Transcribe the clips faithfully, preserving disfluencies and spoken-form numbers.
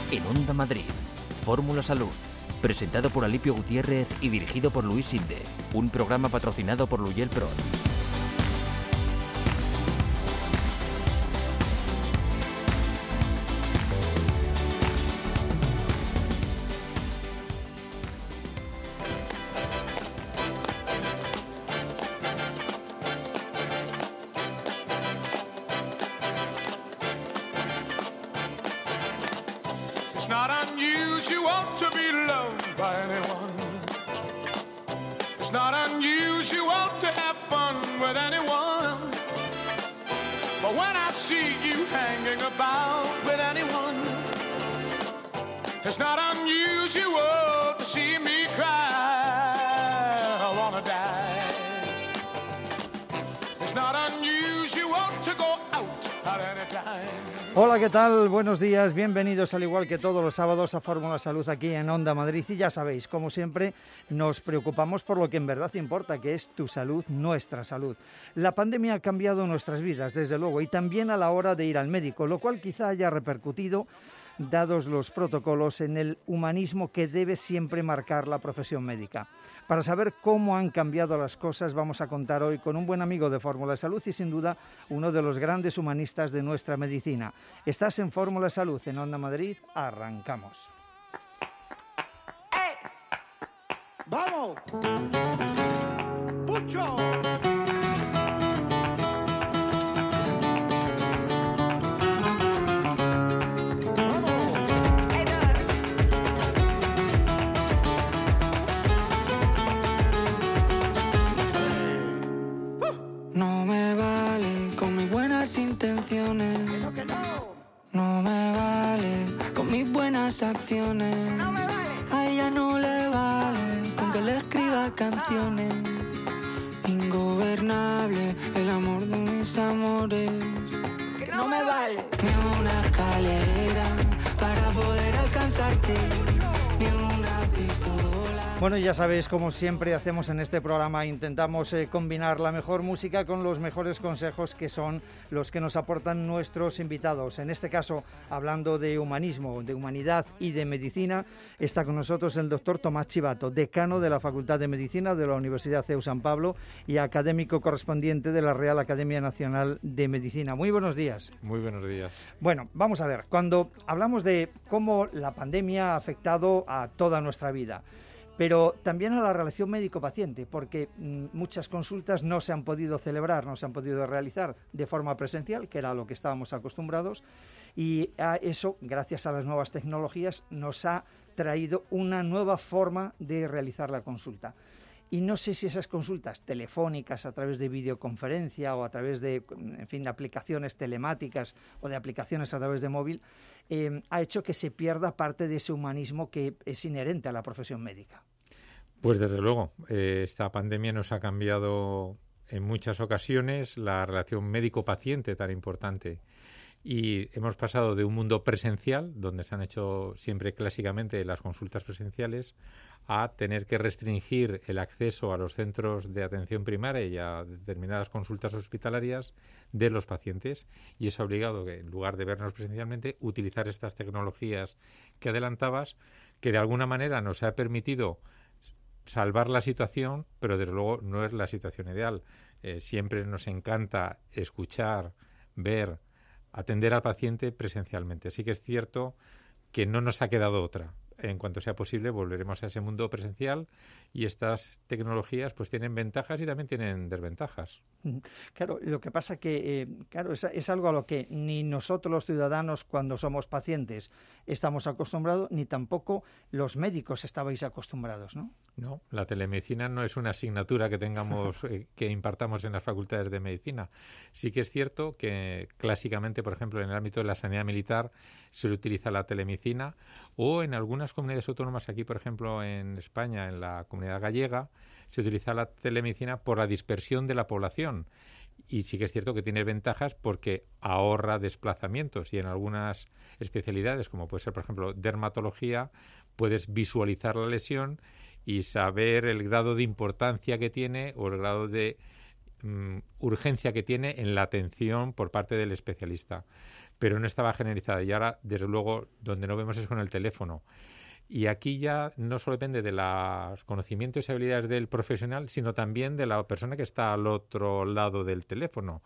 En Onda Madrid, Fórmula Salud, presentado por Alipio Gutiérrez y dirigido por Luis Sinde, un programa patrocinado por Luyel Pro. It's not unusual to see me cry. I wanna die. It's not unusual to go out at any time. Hola, ¿qué tal? Buenos días, bienvenidos al igual que todos los sábados a Fórmula Salud aquí en Onda Madrid. Y ya sabéis, como siempre, nos preocupamos por lo que en verdad importa, que es tu salud, nuestra salud. La pandemia ha cambiado nuestras vidas, desde luego, y también a la hora de ir al médico, lo cual quizá haya repercutido, dados los protocolos, en el humanismo que debe siempre marcar la profesión médica. Para saber cómo han cambiado las cosas, vamos a contar hoy con un buen amigo de Fórmula Salud y, sin duda, uno de los grandes humanistas de nuestra medicina. Estás en Fórmula Salud, en Onda Madrid. Arrancamos. ¡Eh! ¡Vamos! ¡Pucho! No me vale con mis buenas intenciones. No me vale con mis buenas acciones. A ella no le vale con que le escriba canciones. Ingobernable el amor de mis amores. Que no me vale ni una escalera para poder alcanzarte, ni una pistola. Bueno, ya sabéis, como siempre hacemos en este programa, intentamos eh, combinar la mejor música con los mejores consejos, que son los que nos aportan nuestros invitados. En este caso, hablando de humanismo, de humanidad y de medicina, está con nosotros el doctor Tomás Chivato, decano de la Facultad de Medicina de la Universidad C E U San Pablo y académico correspondiente de la Real Academia Nacional de Medicina. Muy buenos días. Muy buenos días. Bueno, vamos a ver, cuando hablamos de cómo la pandemia ha afectado a toda nuestra vida, pero también a la relación médico-paciente, porque mm, muchas consultas no se han podido celebrar, no se han podido realizar de forma presencial, que era a lo que estábamos acostumbrados, y a eso, gracias a las nuevas tecnologías, nos ha traído una nueva forma de realizar la consulta. Y no sé si esas consultas telefónicas a través de videoconferencia o a través de, en fin, aplicaciones telemáticas o de aplicaciones a través de móvil, eh, ha hecho que se pierda parte de ese humanismo que es inherente a la profesión médica. Pues desde luego, eh, esta pandemia nos ha cambiado en muchas ocasiones la relación médico-paciente tan importante. Y hemos pasado de un mundo presencial, donde se han hecho siempre clásicamente las consultas presenciales, a tener que restringir el acceso a los centros de atención primaria y a determinadas consultas hospitalarias de los pacientes, y eso ha obligado que, en lugar de vernos presencialmente, utilizar estas tecnologías que adelantabas, que de alguna manera nos ha permitido salvar la situación, pero desde luego no es la situación ideal. Eh, siempre nos encanta escuchar, ver, atender al paciente presencialmente. Sí que es cierto que no nos ha quedado otra. En cuanto sea posible, volveremos a ese mundo presencial, y estas tecnologías pues tienen ventajas y también tienen desventajas. Claro, lo que pasa que eh, claro, es, es algo a lo que ni nosotros los ciudadanos, cuando somos pacientes, estamos acostumbrados, ni tampoco los médicos estabais acostumbrados, ¿no? No, la telemedicina no es una asignatura que tengamos, eh, que impartamos en las facultades de medicina. Sí que es cierto que clásicamente, por ejemplo, en el ámbito de la sanidad militar se utiliza la telemedicina, o en algunas comunidades autónomas, aquí por ejemplo en España, en la comunidad gallega, se utiliza la telemedicina por la dispersión de la población. Y sí que es cierto que tiene ventajas porque ahorra desplazamientos, y en algunas especialidades, como puede ser por ejemplo dermatología, puedes visualizar la lesión y saber el grado de importancia que tiene o el grado de um, urgencia que tiene en la atención por parte del especialista. pero no estaba generalizada. Y ahora, desde luego, donde no vemos es con el teléfono. Y aquí ya no solo depende de los conocimientos y habilidades del profesional, sino también de la persona que está al otro lado del teléfono.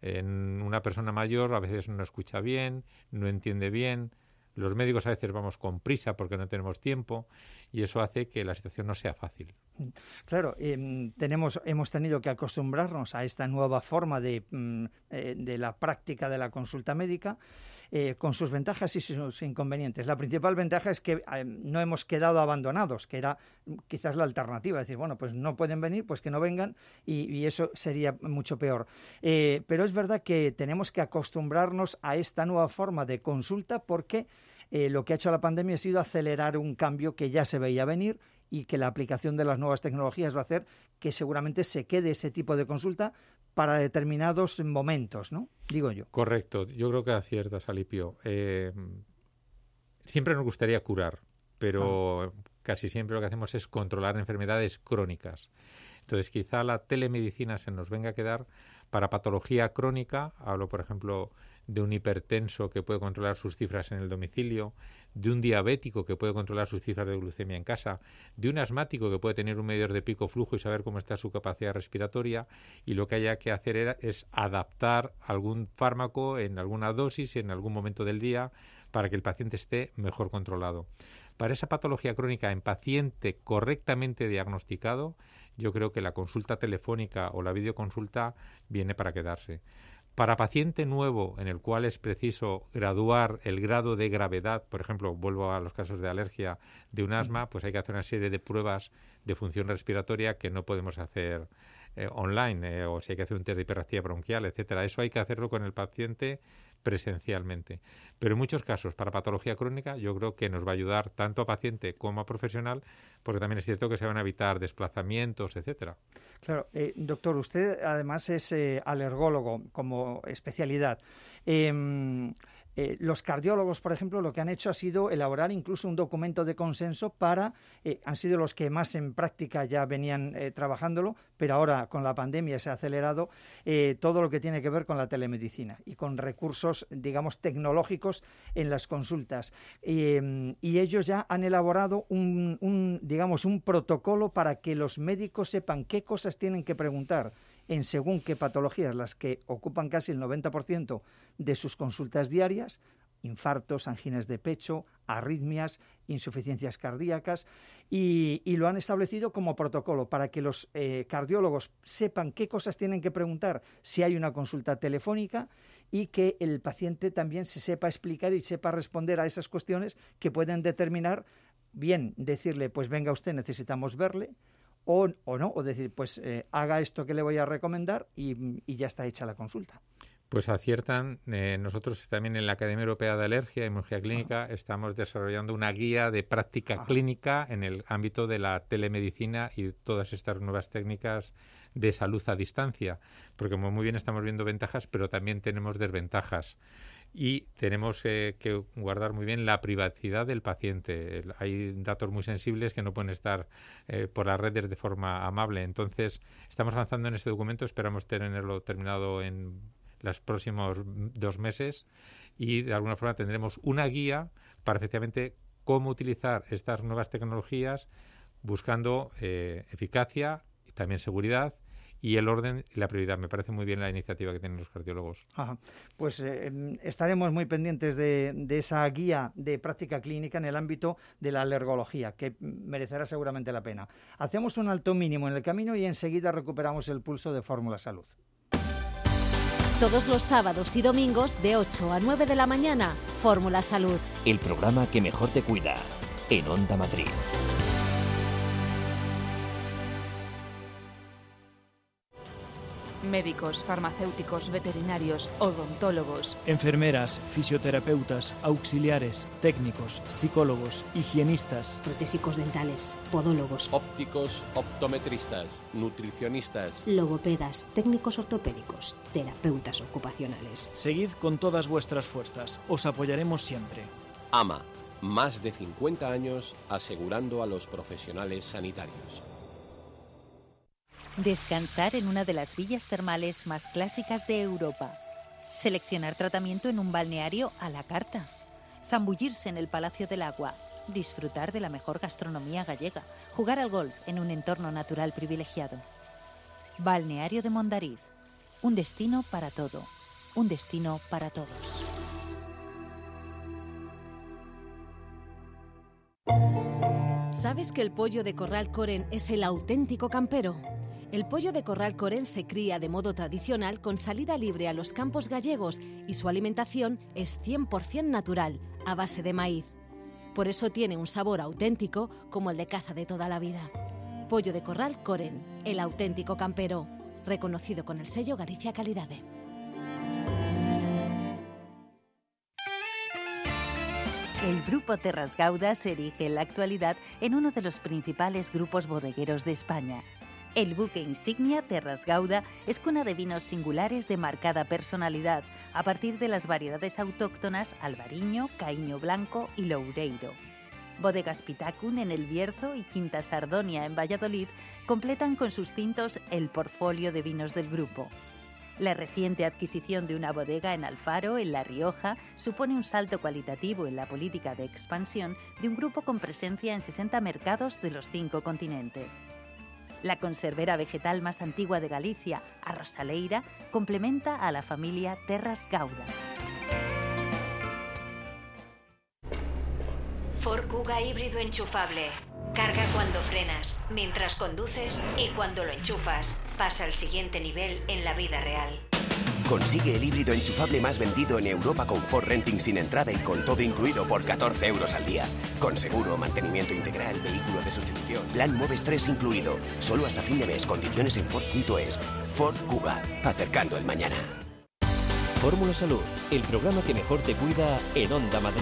En una persona mayor a veces no escucha bien, no entiende bien. Los médicos a veces vamos con prisa porque no tenemos tiempo y eso hace que la situación no sea fácil. Claro, eh, tenemos, hemos tenido que acostumbrarnos a esta nueva forma de, eh, de la práctica de la consulta médica, eh, con sus ventajas y sus inconvenientes. La principal ventaja es que eh, no hemos quedado abandonados, que era quizás la alternativa, es decir, bueno, pues no pueden venir, pues que no vengan y, y eso sería mucho peor. Eh, pero es verdad que tenemos que acostumbrarnos a esta nueva forma de consulta porque eh, lo que ha hecho la pandemia ha sido acelerar un cambio que ya se veía venir y que la aplicación de las nuevas tecnologías va a hacer que seguramente se quede ese tipo de consulta para determinados momentos, ¿no? Digo yo. Correcto. Yo creo que aciertas, Alipio. Eh, siempre nos gustaría curar, pero ah. casi siempre lo que hacemos es controlar enfermedades crónicas. Entonces, quizá la telemedicina se nos venga a quedar para patología crónica. Hablo, por ejemplo, de un hipertenso que puede controlar sus cifras en el domicilio, de un diabético que puede controlar sus cifras de glucemia en casa, de un asmático que puede tener un medidor de pico flujo y saber cómo está su capacidad respiratoria, y lo que haya que hacer era, es adaptar algún fármaco en alguna dosis en algún momento del día para que el paciente esté mejor controlado. Para esa patología crónica en paciente correctamente diagnosticado, yo creo que la consulta telefónica o la videoconsulta viene para quedarse. Para paciente nuevo, en el cual es preciso graduar el grado de gravedad, por ejemplo, vuelvo a los casos de alergia de un asma, pues hay que hacer una serie de pruebas de función respiratoria que no podemos hacer eh, online, eh, o si hay que hacer un test de hiperactividad bronquial, etcétera. Eso hay que hacerlo con el paciente presencialmente. Pero en muchos casos, para patología crónica, yo creo que nos va a ayudar tanto a paciente como a profesional, porque también es cierto que se van a evitar desplazamientos, etcétera. Claro, eh, doctor, usted además es eh, alergólogo como especialidad. Eh, eh, los cardiólogos, por ejemplo, lo que han hecho ha sido elaborar incluso un documento de consenso para, eh, han sido los que más en práctica ya venían eh, trabajándolo, pero ahora con la pandemia se ha acelerado eh, todo lo que tiene que ver con la telemedicina y con recursos, digamos, tecnológicos en las consultas. Eh, y ellos ya han elaborado un, un, digamos, un protocolo para que los médicos sepan qué cosas tienen que preguntar en según qué patologías, las que ocupan casi el noventa por ciento de sus consultas diarias, infartos, anginas de pecho, arritmias, insuficiencias cardíacas, y, y lo han establecido como protocolo para que los eh, cardiólogos sepan qué cosas tienen que preguntar si hay una consulta telefónica y que el paciente también se sepa explicar y sepa responder a esas cuestiones que pueden determinar, bien decirle, pues venga usted, necesitamos verle, O, o no, o decir, pues eh, haga esto que le voy a recomendar y, y ya está hecha la consulta. Pues aciertan. Eh, nosotros también en la Academia Europea de Alergia y Inmunología Clínica Ajá. estamos desarrollando una guía de práctica Ajá. clínica en el ámbito de la telemedicina y todas estas nuevas técnicas de salud a distancia, porque como muy bien estamos viendo ventajas, pero también tenemos desventajas. Y tenemos eh, que guardar muy bien la privacidad del paciente. Hay datos muy sensibles que no pueden estar eh, por las redes de forma amable. Entonces, estamos avanzando en este documento. Esperamos tenerlo terminado en los próximos dos meses y, de alguna forma, tendremos una guía para, efectivamente, cómo utilizar estas nuevas tecnologías buscando eh, eficacia y también seguridad y el orden y la prioridad. Me parece muy bien la iniciativa que tienen los cardiólogos. Ajá. Pues eh, estaremos muy pendientes de, de esa guía de práctica clínica en el ámbito de la alergología, que merecerá seguramente la pena. Hacemos un alto mínimo en el camino y enseguida recuperamos el pulso de Fórmula Salud. Todos los sábados y domingos de ocho a nueve de la mañana, Fórmula Salud. El programa que mejor te cuida, en Onda Madrid. Médicos, farmacéuticos, veterinarios, odontólogos, enfermeras, fisioterapeutas, auxiliares, técnicos, psicólogos, higienistas, protésicos dentales, podólogos, ópticos, optometristas, nutricionistas, logopedas, técnicos ortopédicos, terapeutas ocupacionales. Seguid con todas vuestras fuerzas, os apoyaremos siempre. A M A, más de cincuenta años asegurando a los profesionales sanitarios. Descansar en una de las villas termales más clásicas de Europa. seleccionar tratamiento en un balneario a la carta, zambullirse en el Palacio del Agua, disfrutar de la mejor gastronomía gallega, jugar al golf en un entorno natural privilegiado. Balneario de Mondariz, un destino para todo, un destino para todos. ¿Sabes que el pollo de Corral Coren es el auténtico campero? El pollo de Corral Coren se cría de modo tradicional con salida libre a los campos gallegos y su alimentación es cien por ciento natural, a base de maíz. Por eso tiene un sabor auténtico como el de casa de toda la vida. Pollo de Corral Coren, el auténtico campero, reconocido con el sello Galicia Calidade. El Grupo Terras Gauda se erige en la actualidad en uno de los principales grupos bodegueros de España. El buque insignia Terras Gauda es cuna de vinos singulares de marcada personalidad, a partir de las variedades autóctonas Albariño, Caíño Blanco y Loureiro. Bodegas Pitacun en El Bierzo y Quinta Sardonia en Valladolid completan con sus tintos el portfolio de vinos del grupo. La reciente adquisición de una bodega en Alfaro, en La Rioja, supone un salto cualitativo en la política de expansión de un grupo con presencia en sesenta mercados de los cinco continentes. La conservera vegetal más antigua de Galicia, Arrosaleira, complementa a la familia Terras Gauda. Ford Kuga híbrido enchufable. Carga cuando frenas, mientras conduces y cuando lo enchufas. Pasa al siguiente nivel en la vida real. Consigue el híbrido enchufable más vendido en Europa con Ford Renting sin entrada y con todo incluido por catorce euros al día. Con seguro, mantenimiento integral, vehículo de sustitución, plan Moves tres incluido. Solo hasta fin de mes. Condiciones en Ford punto es. Ford Kuga. Acercando el mañana. Fórmula Salud, el programa que mejor te cuida en Onda Madrid.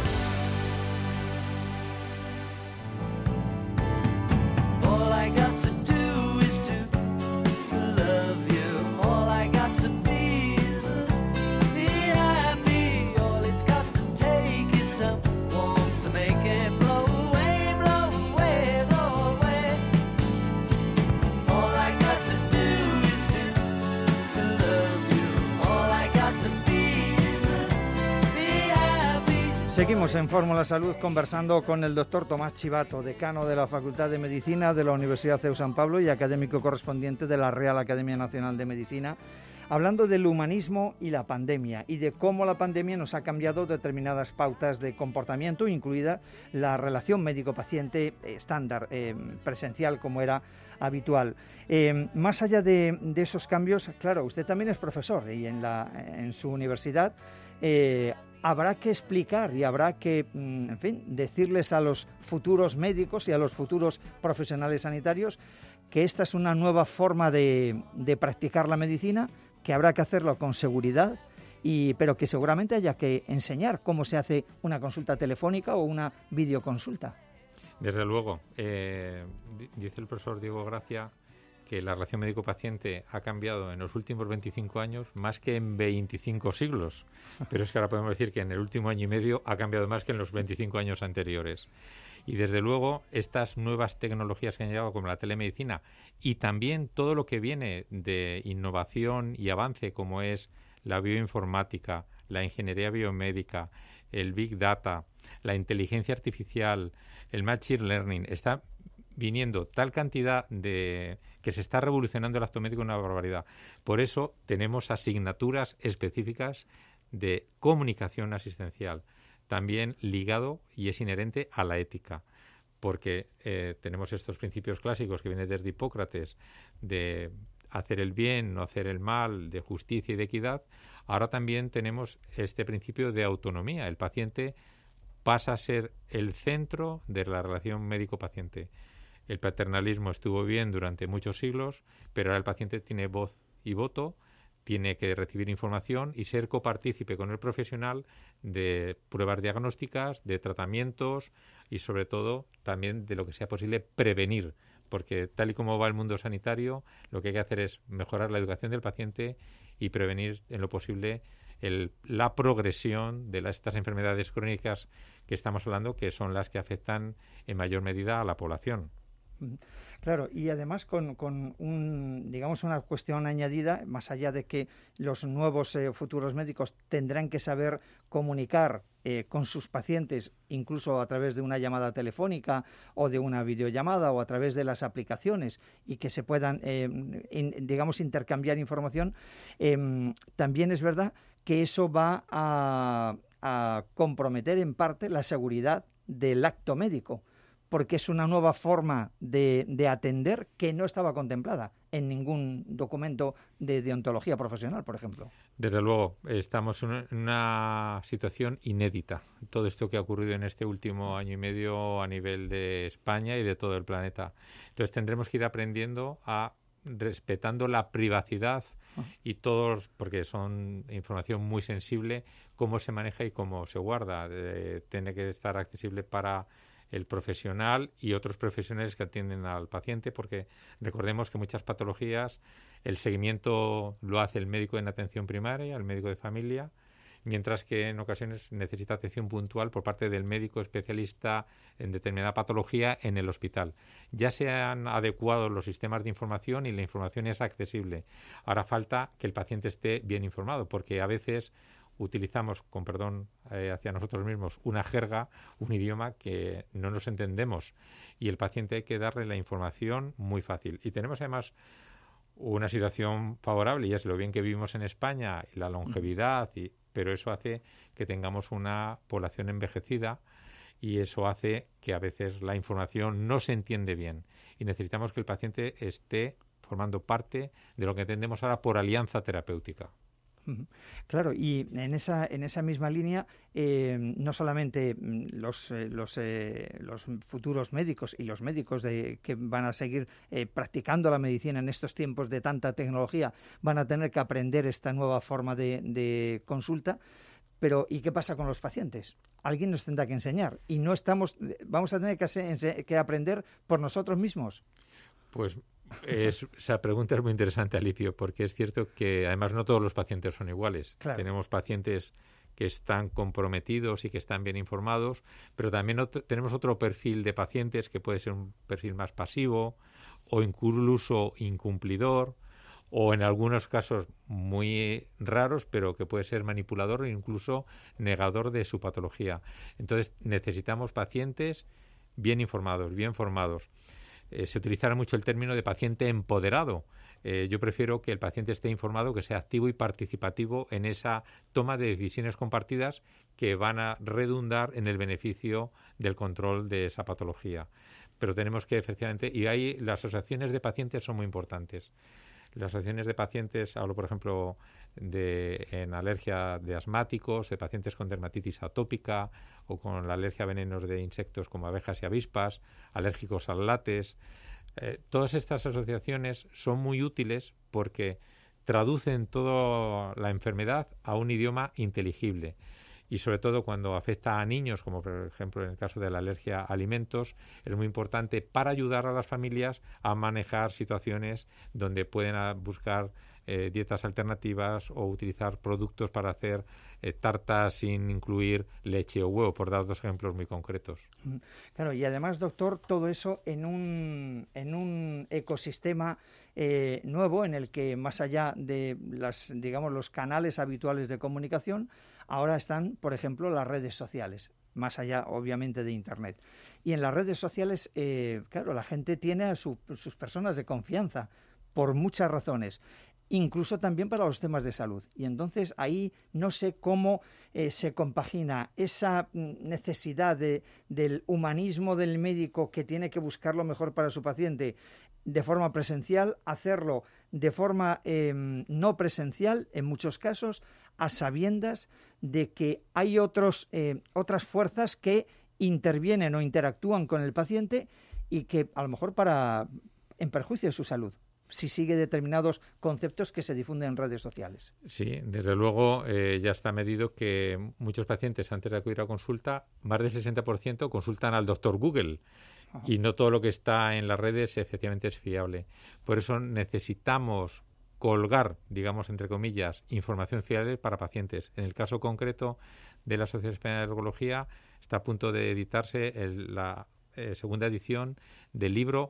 Seguimos en Fórmula Salud conversando con el doctor Tomás Chivato, decano de la Facultad de Medicina de la Universidad C E U San Pablo y académico correspondiente de la Real Academia Nacional de Medicina, hablando del humanismo y la pandemia y de cómo la pandemia nos ha cambiado determinadas pautas de comportamiento, incluida la relación médico-paciente estándar, eh, presencial como era habitual. Eh, más allá de, de esos cambios, claro, usted también es profesor y en, la, en su universidad eh, habrá que explicar y habrá que, en fin, decirles a los futuros médicos y a los futuros profesionales sanitarios que esta es una nueva forma de, de practicar la medicina, que habrá que hacerlo con seguridad, y, pero que seguramente haya que enseñar cómo se hace una consulta telefónica o una videoconsulta. Desde luego. Eh, dice el profesor Diego Gracia que la relación médico-paciente ha cambiado en los últimos veinticinco años más que en veinticinco siglos. Pero es que ahora podemos decir que en el último año y medio ha cambiado más que en los veinticinco años anteriores. Y desde luego estas nuevas tecnologías que han llegado como la telemedicina y también todo lo que viene de innovación y avance como es la bioinformática, la ingeniería biomédica, el Big Data, la inteligencia artificial, el Machine Learning, está viniendo tal cantidad de que se está revolucionando el acto médico una barbaridad. Por eso tenemos asignaturas específicas de comunicación asistencial, también ligado y es inherente a la ética, porque eh, tenemos estos principios clásicos que vienen desde Hipócrates de hacer el bien, no hacer el mal, de justicia y de equidad. Ahora también tenemos este principio de autonomía. El paciente pasa a ser el centro de la relación médico-paciente. El paternalismo estuvo bien durante muchos siglos, pero ahora el paciente tiene voz y voto, tiene que recibir información y ser copartícipe con el profesional de pruebas diagnósticas, de tratamientos y sobre todo también de lo que sea posible prevenir, porque tal y como va el mundo sanitario, lo que hay que hacer es mejorar la educación del paciente y prevenir en lo posible el, la progresión de las, estas enfermedades crónicas que estamos hablando, que son las que afectan en mayor medida a la población. Claro, y además con, con un, digamos, una cuestión añadida, más allá de que los nuevos eh, futuros médicos tendrán que saber comunicar eh, con sus pacientes, incluso a través de una llamada telefónica o de una videollamada o a través de las aplicaciones, y que se puedan, eh, in, digamos, intercambiar información, eh, también es verdad que eso va a, a comprometer en parte la seguridad del acto médico, porque es una nueva forma de, de atender que no estaba contemplada en ningún documento de deontología profesional, por ejemplo. Desde luego, estamos en una situación inédita. Todo esto que ha ocurrido en este último año y medio a nivel de España y de todo el planeta. Entonces tendremos que ir aprendiendo a, respetando la privacidad y todos, porque son información muy sensible, cómo se maneja y cómo se guarda. Eh, tiene que estar accesible para el profesional y otros profesionales que atienden al paciente, porque recordemos que muchas patologías el seguimiento lo hace el médico en atención primaria, el médico de familia, mientras que en ocasiones necesita atención puntual por parte del médico especialista en determinada patología en el hospital. Ya se han adecuado los sistemas de información y la información es accesible. Ahora falta que el paciente esté bien informado, porque a veces utilizamos, con perdón eh, hacia nosotros mismos, una jerga, un idioma que no nos entendemos, y el paciente hay que darle la información muy fácil. Y tenemos además una situación favorable, y es lo bien que vivimos en España y la longevidad, y, pero eso hace que tengamos una población envejecida, y eso hace que a veces la información no se entiende bien, y necesitamos que el paciente esté formando parte de lo que entendemos ahora por alianza terapéutica. Claro, y en esa en esa misma línea, eh, no solamente los eh, los, eh, los futuros médicos y los médicos de, que van a seguir eh, practicando la medicina en estos tiempos de tanta tecnología van a tener que aprender esta nueva forma de, de consulta, pero ¿y qué pasa con los pacientes? Alguien nos tendrá que enseñar y no estamos, vamos a tener que, que aprender por nosotros mismos. Pues es, esa pregunta es muy interesante, Alipio, porque es cierto que además no todos los pacientes son iguales. Claro. Tenemos pacientes que están comprometidos y que están bien informados, pero también otro, tenemos otro perfil de pacientes que puede ser un perfil más pasivo o incluso incumplidor, o en algunos casos muy raros, pero que puede ser manipulador e incluso negador de su patología. Entonces necesitamos pacientes bien informados, bien formados. Eh, se utilizará mucho el término de paciente empoderado. Eh, yo prefiero que el paciente esté informado, que sea activo y participativo en esa toma de decisiones compartidas que van a redundar en el beneficio del control de esa patología. Pero tenemos que, efectivamente, y ahí las asociaciones de pacientes son muy importantes. Las asociaciones de pacientes, hablo por ejemplo de en alergia de asmáticos, de pacientes con dermatitis atópica o con la alergia a venenos de insectos como abejas y avispas, alérgicos al látex. Eh, todas estas asociaciones son muy útiles porque traducen toda la enfermedad a un idioma inteligible. Y sobre todo cuando afecta a niños, como por ejemplo en el caso de la alergia a alimentos, es muy importante para ayudar a las familias a manejar situaciones donde pueden buscar eh, dietas alternativas o utilizar productos para hacer eh, tartas sin incluir leche o huevo, por dar dos ejemplos muy concretos. Claro, y además, doctor, todo eso en un, en un ecosistema eh, nuevo en el que, más allá de las, digamos, los canales habituales de comunicación, ahora están, por ejemplo, las redes sociales, más allá, obviamente, de Internet. Y en las redes sociales, eh, claro, la gente tiene a su, sus personas de confianza, por muchas razones, incluso también para los temas de salud. Y entonces ahí no sé cómo eh, se compagina esa necesidad de, del humanismo del médico que tiene que buscar lo mejor para su paciente de forma presencial, hacerlo de forma eh, no presencial, en muchos casos, a sabiendas de que hay otros, eh, otras fuerzas que intervienen o interactúan con el paciente y que a lo mejor para en perjuicio de su salud, si sigue determinados conceptos que se difunden en redes sociales. Sí, desde luego eh, ya está medido que muchos pacientes antes de acudir a consulta, más del sesenta por ciento consultan al doctor Google. Ajá. Y no todo lo que está en las redes efectivamente es fiable. Por eso necesitamos colgar, digamos, entre comillas, información fiable para pacientes. En el caso concreto de la Sociedad Española de Alergología, está a punto de editarse el, la eh, segunda edición del libro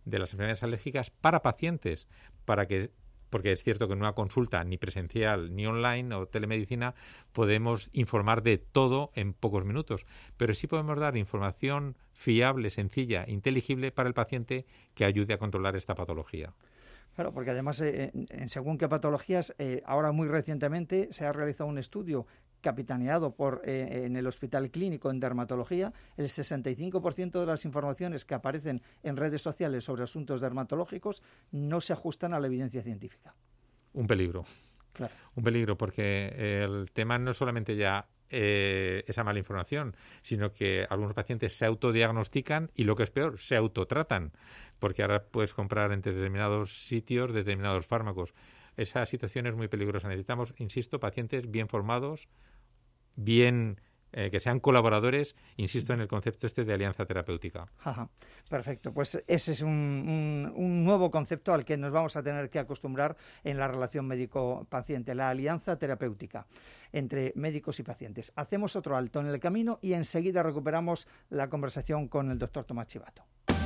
de las enfermedades alérgicas para pacientes, para que porque es cierto que en una consulta ni presencial ni online o telemedicina podemos informar de todo en pocos minutos, pero sí podemos dar información fiable, sencilla, inteligible para el paciente que ayude a controlar esta patología. Claro, porque además, eh, en, en según qué patologías, eh, ahora muy recientemente se ha realizado un estudio capitaneado por eh, en el Hospital Clínico en dermatología. El sesenta y cinco por ciento de las informaciones que aparecen en redes sociales sobre asuntos dermatológicos no se ajustan a la evidencia científica. Un peligro. Claro. Un peligro, porque el tema no es solamente ya eh, esa mala información, sino que algunos pacientes se autodiagnostican y, lo que es peor, se autotratan, porque ahora puedes comprar en determinados sitios determinados fármacos. Esa situación es muy peligrosa. Necesitamos, insisto, pacientes bien formados, bien eh, que sean colaboradores, insisto en el concepto este de alianza terapéutica. Ajá, perfecto. Pues ese es un, un, un nuevo concepto al que nos vamos a tener que acostumbrar en la relación médico-paciente, la alianza terapéutica entre médicos y pacientes. Hacemos otro alto en el camino y enseguida recuperamos la conversación con el doctor Tomás Chivato.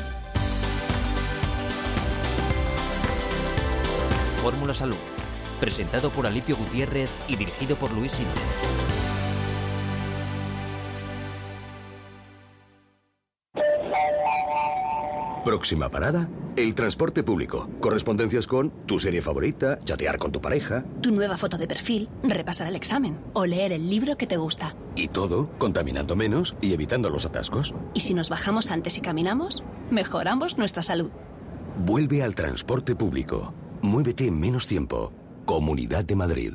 Fórmula Salud, presentado por Alipio Gutiérrez y dirigido por Luis Sinde. Próxima parada, el transporte público. Correspondencias con tu serie favorita, chatear con tu pareja. Tu nueva foto de perfil, repasar el examen o leer el libro que te gusta. Y todo contaminando menos y evitando los atascos. Y si nos bajamos antes y caminamos, mejoramos nuestra salud. Vuelve al transporte público. Muévete en menos tiempo. Comunidad de Madrid.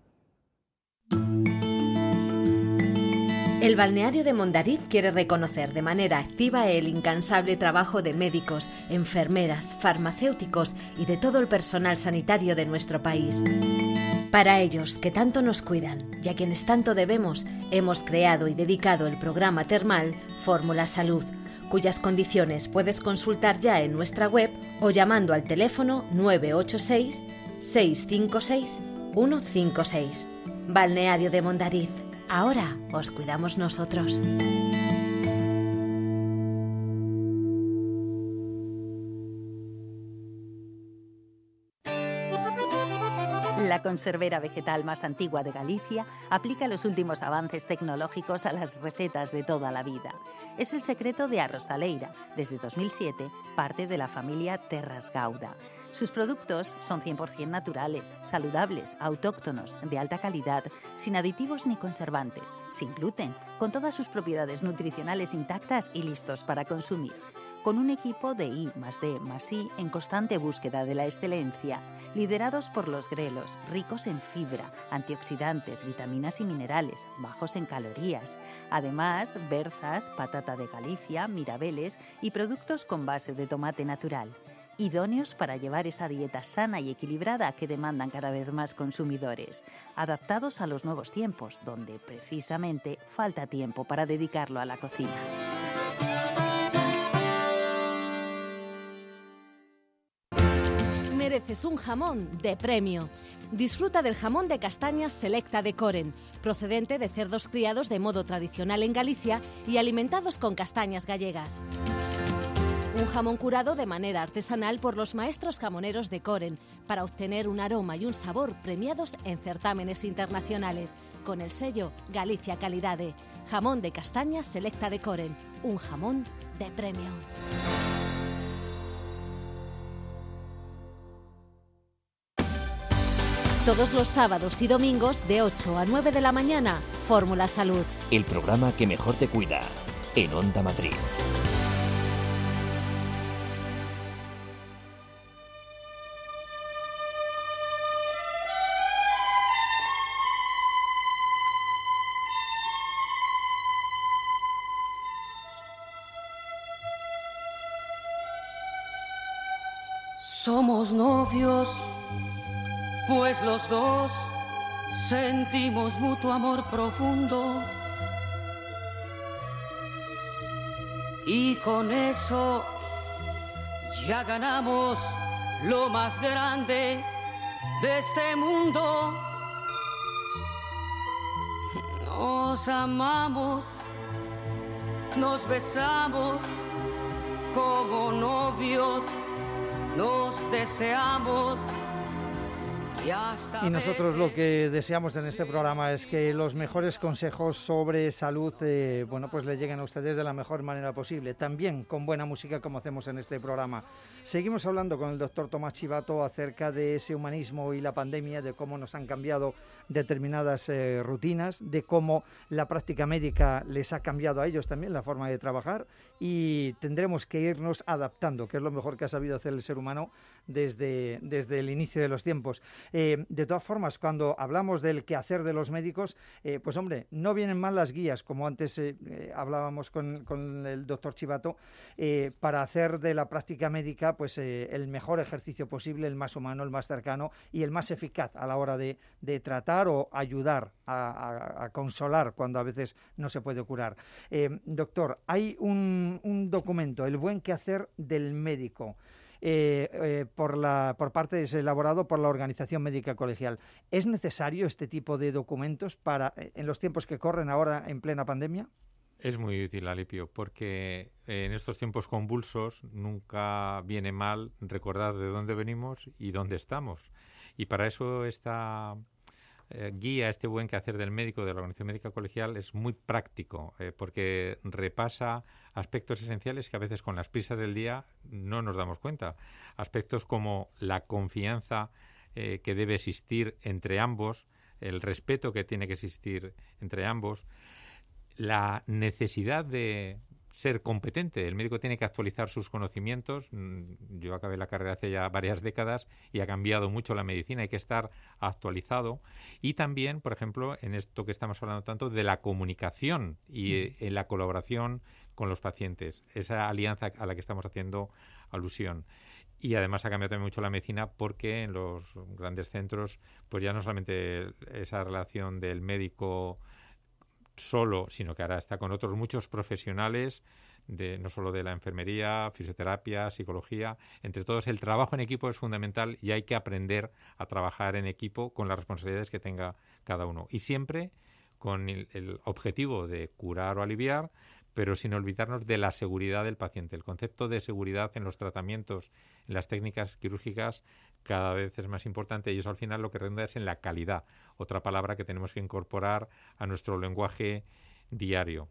El balneario de Mondariz quiere reconocer de manera activa el incansable trabajo de médicos, enfermeras, farmacéuticos y de todo el personal sanitario de nuestro país. Para ellos, que tanto nos cuidan y a quienes tanto debemos, hemos creado y dedicado el programa termal Fórmula Salud, cuyas condiciones puedes consultar ya en nuestra web o llamando al teléfono nueve ocho seis, seis cinco seis, uno cinco seis. Balneario de Mondariz. Ahora os cuidamos nosotros. La conservera vegetal más antigua de Galicia aplica los últimos avances tecnológicos a las recetas de toda la vida. Es el secreto de Arrosaleira, desde dos mil siete, parte de la familia Terras Gauda. Sus productos son cien por ciento naturales, saludables, autóctonos, de alta calidad, sin aditivos ni conservantes, sin gluten, con todas sus propiedades nutricionales intactas y listos para consumir. Con un equipo de I más D más I en constante búsqueda de la excelencia, liderados por los grelos, ricos en fibra, antioxidantes, vitaminas y minerales, bajos en calorías. Además, berzas, patata de Galicia, mirabeles y productos con base de tomate natural. Idóneos para llevar esa dieta sana y equilibrada que demandan cada vez más consumidores, adaptados a los nuevos tiempos, donde precisamente falta tiempo para dedicarlo a la cocina. Mereces un jamón de premio. Disfruta del jamón de castañas Selecta de Coren, procedente de cerdos criados de modo tradicional en Galicia y alimentados con castañas gallegas. Un jamón curado de manera artesanal por los maestros jamoneros de Coren para obtener un aroma y un sabor premiados en certámenes internacionales con el sello Galicia Calidade. Jamón de castañas Selecta de Coren, un jamón de premio. Todos los sábados y domingos de ocho a nueve de la mañana, Fórmula Salud. El programa que mejor te cuida, en Onda Madrid. Somos novios, pues los dos sentimos mutuo amor profundo. Y con eso ya ganamos lo más grande de este mundo. Nos amamos, nos besamos como novios nos deseamos. Y nosotros lo que deseamos en este programa es que los mejores consejos sobre salud, eh, bueno, pues le lleguen a ustedes de la mejor manera posible, también con buena música como hacemos en este programa. Seguimos hablando con el doctor Tomás Chivato acerca de ese humanismo y la pandemia, de cómo nos han cambiado determinadas eh, rutinas, de cómo la práctica médica les ha cambiado a ellos también la forma de trabajar, y tendremos que irnos adaptando, que es lo mejor que ha sabido hacer el ser humano desde, desde el inicio de los tiempos. Eh, de todas formas, cuando hablamos del quehacer de los médicos, eh, pues hombre, no vienen mal las guías, como antes eh, eh, hablábamos con, con el doctor Chivato, eh, para hacer de la práctica médica pues eh, el mejor ejercicio posible, el más humano, el más cercano y el más eficaz a la hora de, de tratar o ayudar a, a, a consolar cuando a veces no se puede curar. Eh, doctor, hay un, un documento, El buen quehacer del médico, Eh, eh, por, la, por parte es elaborado por la Organización Médica Colegial. ¿Es necesario este tipo de documentos para en los tiempos que corren ahora en plena pandemia? Es muy útil, Alipio, porque en estos tiempos convulsos nunca viene mal recordar de dónde venimos y dónde estamos. Y para eso esta eh, guía, este buen quehacer del médico de la Organización Médica Colegial es muy práctico, eh, porque repasa aspectos esenciales que a veces con las prisas del día no nos damos cuenta. Aspectos como la confianza eh, que debe existir entre ambos, el respeto que tiene que existir entre ambos, la necesidad de ser competente. El médico tiene que actualizar sus conocimientos. Yo acabé la carrera hace ya varias décadas y ha cambiado mucho la medicina. Hay que estar actualizado. Y también, por ejemplo, en esto que estamos hablando tanto, de la comunicación y eh, en la colaboración con los pacientes. Esa alianza a la que estamos haciendo alusión. Y además ha cambiado también mucho la medicina porque en los grandes centros, pues ya no solamente esa relación del médico solo, sino que ahora está con otros muchos profesionales, de no solo de la enfermería, fisioterapia, psicología. Entre todos, el trabajo en equipo es fundamental y hay que aprender a trabajar en equipo con las responsabilidades que tenga cada uno. Y siempre con el, el objetivo de curar o aliviar, pero sin olvidarnos de la seguridad del paciente. El concepto de seguridad en los tratamientos, en las técnicas quirúrgicas, cada vez es más importante, y eso al final lo que redunda es en la calidad, otra palabra que tenemos que incorporar a nuestro lenguaje diario.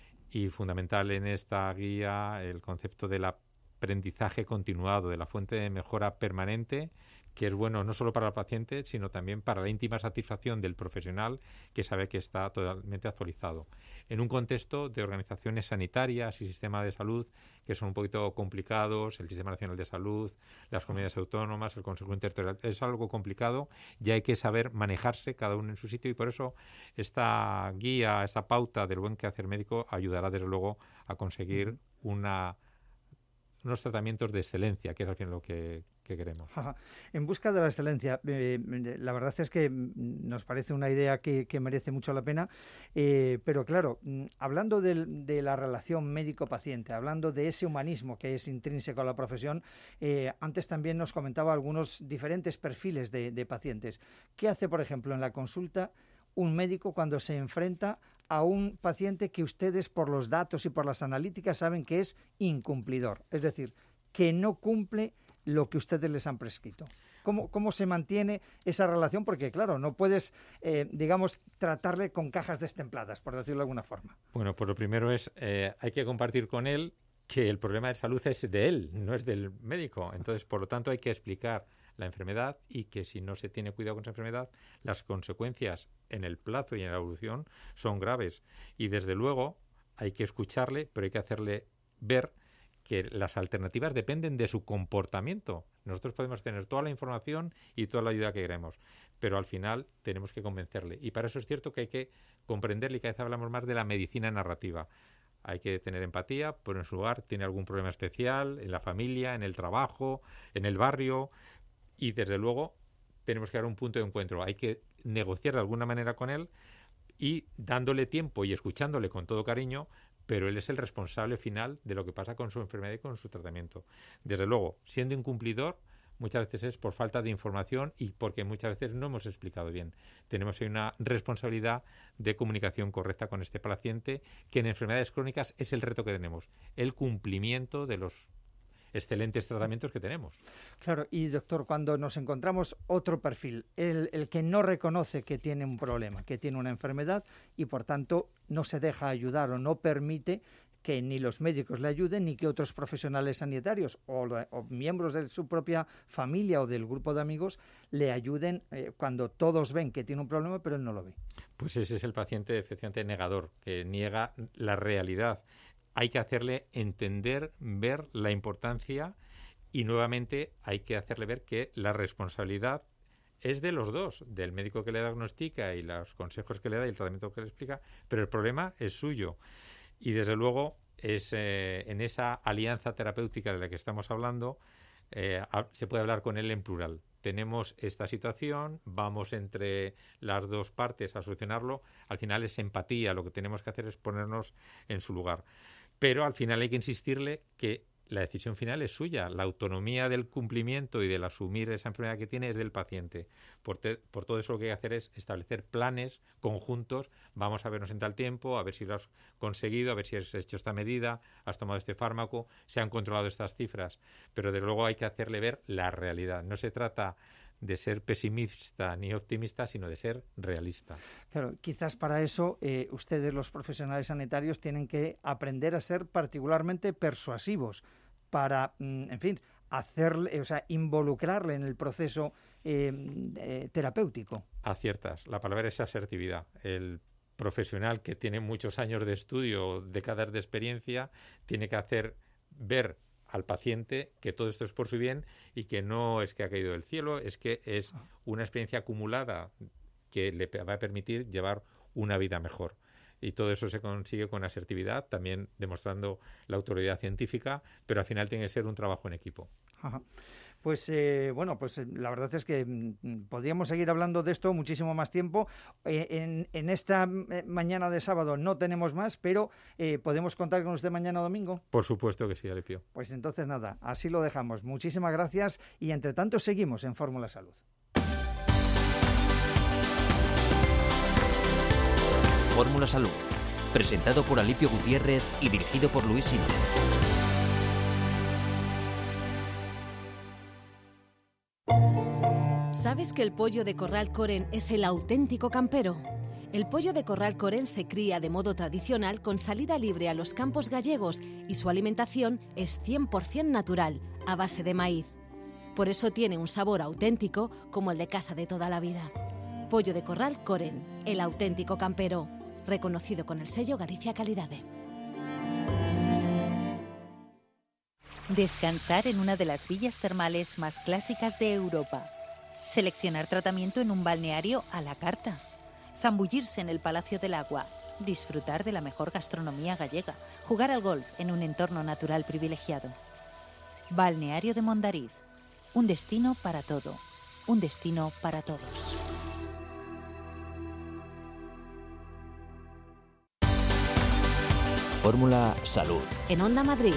Y fundamental en esta guía el concepto del aprendizaje continuado, de la fuente de mejora permanente, que es bueno no solo para el paciente, sino también para la íntima satisfacción del profesional que sabe que está totalmente actualizado. En un contexto de organizaciones sanitarias y sistema de salud que son un poquito complicados, el Sistema Nacional de Salud, las comunidades autónomas, el Consejo Interterritorial, es algo complicado y hay que saber manejarse cada uno en su sitio, y por eso esta guía, esta pauta del buen quehacer médico ayudará desde luego a conseguir una unos tratamientos de excelencia, que es al fin lo que, que queremos. Ajá. En busca de la excelencia, eh, la verdad es que nos parece una idea que, que merece mucho la pena, eh, pero claro, hablando de, de la relación médico-paciente, hablando de ese humanismo que es intrínseco a la profesión, eh, antes también nos comentaba algunos diferentes perfiles de, de pacientes. ¿Qué hace, por ejemplo, en la consulta un médico cuando se enfrenta a un paciente que ustedes, por los datos y por las analíticas, saben que es incumplidor? Es decir, que no cumple lo que ustedes les han prescrito. ¿Cómo, cómo se mantiene esa relación? Porque, claro, no puedes, eh, digamos, tratarle con cajas destempladas, por decirlo de alguna forma. Bueno, pues lo primero es, eh, hay que compartir con él que el problema de salud es de él, no es del médico. Entonces, por lo tanto, hay que explicar la enfermedad y que si no se tiene cuidado con esa enfermedad, las consecuencias en el plazo y en la evolución son graves. Y desde luego hay que escucharle, pero hay que hacerle ver que las alternativas dependen de su comportamiento. Nosotros podemos tener toda la información y toda la ayuda que queremos, pero al final tenemos que convencerle. Y para eso es cierto que hay que comprenderle, y cada vez hablamos más de la medicina narrativa. Hay que tener empatía, poner en su lugar, tiene algún problema especial en la familia, en el trabajo, en el barrio. Y, desde luego, tenemos que dar un punto de encuentro. Hay que negociar de alguna manera con él y dándole tiempo y escuchándole con todo cariño, pero él es el responsable final de lo que pasa con su enfermedad y con su tratamiento. Desde luego, siendo incumplidor, muchas veces es por falta de información y porque muchas veces no hemos explicado bien. Tenemos ahí una responsabilidad de comunicación correcta con este paciente, que en enfermedades crónicas es el reto que tenemos, el cumplimiento de los excelentes tratamientos que tenemos. Claro, y doctor, cuando nos encontramos otro perfil, el, el que no reconoce que tiene un problema, que tiene una enfermedad y por tanto no se deja ayudar o no permite que ni los médicos le ayuden ni que otros profesionales sanitarios o, o miembros de su propia familia o del grupo de amigos le ayuden eh, cuando todos ven que tiene un problema pero él no lo ve. Pues ese es el paciente efectivamente negador, que niega la realidad. Hay que hacerle entender, ver la importancia y nuevamente hay que hacerle ver que la responsabilidad es de los dos, del médico que le diagnostica y los consejos que le da y el tratamiento que le explica, pero el problema es suyo. Y desde luego es eh, en esa alianza terapéutica de la que estamos hablando eh, se puede hablar con él en plural. Tenemos esta situación, vamos entre las dos partes a solucionarlo. Al final es empatía, lo que tenemos que hacer es ponernos en su lugar. Pero al final hay que insistirle que la decisión final es suya. La autonomía del cumplimiento y del asumir esa enfermedad que tiene es del paciente. Por, te, por todo eso lo que hay que hacer es establecer planes conjuntos. Vamos a vernos en tal tiempo, a ver si lo has conseguido, a ver si has hecho esta medida, has tomado este fármaco, se han controlado estas cifras. Pero desde luego hay que hacerle ver la realidad. No se trata de ser pesimista ni optimista, sino de ser realista. Claro, quizás para eso eh, ustedes, los profesionales sanitarios, tienen que aprender a ser particularmente persuasivos para, mm, en fin, hacerle, o sea, involucrarle en el proceso eh, eh, terapéutico. Aciertas. La palabra es asertividad. El profesional que tiene muchos años de estudio, décadas de experiencia, tiene que hacer ver al paciente que todo esto es por su bien y que no es que ha caído del cielo, es que es una experiencia acumulada que le va a permitir llevar una vida mejor. Y todo eso se consigue con asertividad, también demostrando la autoridad científica, pero al final tiene que ser un trabajo en equipo. Ajá. Pues eh, bueno, pues eh, la verdad es que mm, podríamos seguir hablando de esto muchísimo más tiempo. Eh, en, en esta eh, mañana de sábado no tenemos más, pero eh, ¿podemos contar con usted mañana domingo? Por supuesto que sí, Alipio. Pues entonces nada, así lo dejamos. Muchísimas gracias y entre tanto seguimos en Fórmula Salud. Fórmula Salud, presentado por Alipio Gutiérrez y dirigido por Luis Sinde. ¿Sabes que el pollo de corral Coren es el auténtico campero? El pollo de corral Coren se cría de modo tradicional con salida libre a los campos gallegos y su alimentación es cien por ciento natural, a base de maíz. Por eso tiene un sabor auténtico como el de casa de toda la vida. Pollo de corral Coren, el auténtico campero, reconocido con el sello Galicia Calidade. Descansar en una de las villas termales más clásicas de Europa. Seleccionar tratamiento en un balneario a la carta. Zambullirse en el Palacio del Agua. Disfrutar de la mejor gastronomía gallega. Jugar al golf en un entorno natural privilegiado. Balneario de Mondariz. Un destino para todo. Un destino para todos. Fórmula Salud. En Onda Madrid.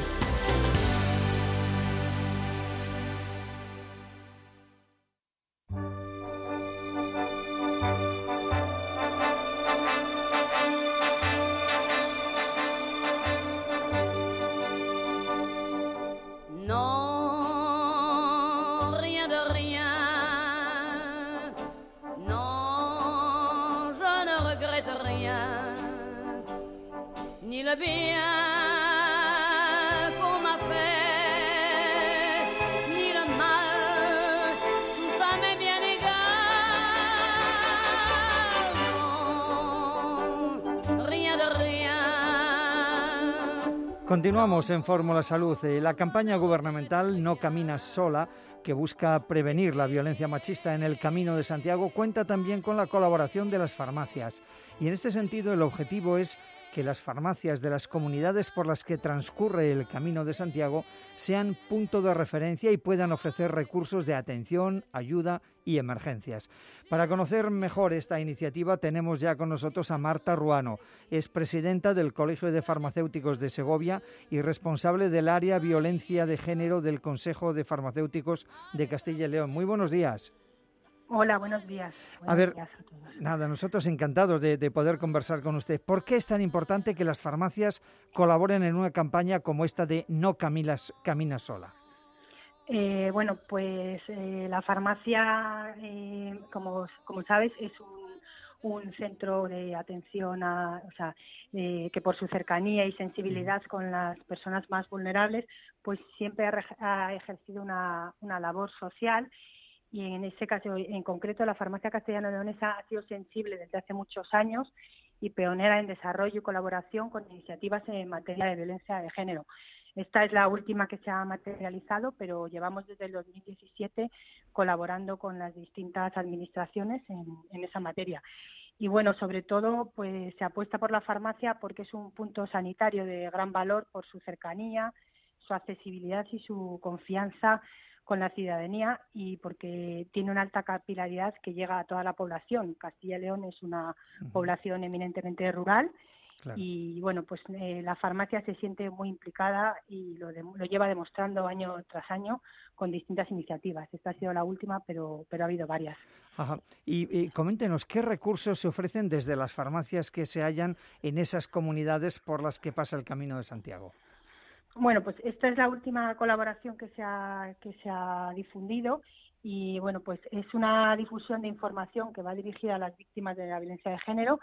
Continuamos en Fórmula Salud. La campaña gubernamental No Caminas Sola, que busca prevenir la violencia machista en el Camino de Santiago, cuenta también con la colaboración de las farmacias. Y en este sentido el objetivo es que las farmacias de las comunidades por las que transcurre el Camino de Santiago sean punto de referencia y puedan ofrecer recursos de atención, ayuda y emergencias. Para conocer mejor esta iniciativa tenemos ya con nosotros a Marta Ruano. Es presidenta del Colegio de Farmacéuticos de Segovia y responsable del área Violencia de Género del Consejo de Farmacéuticos de Castilla y León. Muy buenos días. Hola, buenos días. Buenos a ver, días a todos. Nada, nosotros encantados de, de poder conversar con usted. ¿Por qué es tan importante que las farmacias colaboren en una campaña como esta de No Caminas, Caminas Sola? Eh, bueno, pues eh, la farmacia, eh, como, como sabes, es un, un centro de atención a, o sea, eh, que por su cercanía y sensibilidad con las personas más vulnerables, pues siempre ha, ha ejercido una, una labor social. Y en ese caso, en concreto, la farmacia castellano-leonesa ha sido sensible desde hace muchos años y pionera en desarrollo y colaboración con iniciativas en materia de violencia de género. Esta es la última que se ha materializado, pero llevamos desde el dos mil diecisiete colaborando con las distintas administraciones en, en esa materia. Y bueno, sobre todo, pues se apuesta por la farmacia porque es un punto sanitario de gran valor por su cercanía, su accesibilidad y su confianza con la ciudadanía, y porque tiene una alta capilaridad que llega a toda la población. Castilla y León es una uh-huh. población eminentemente rural. Claro. Y bueno, pues eh, la farmacia se siente muy implicada y lo, de, lo lleva demostrando año tras año con distintas iniciativas. Esta ha sido la última, pero, pero ha habido varias. Ajá. Y, y coméntenos, ¿qué recursos se ofrecen desde las farmacias que se hallan en esas comunidades por las que pasa el Camino de Santiago? Bueno, pues esta es la última colaboración que se ha, que se ha difundido. Y bueno, pues es una difusión de información que va dirigida a las víctimas de la violencia de género.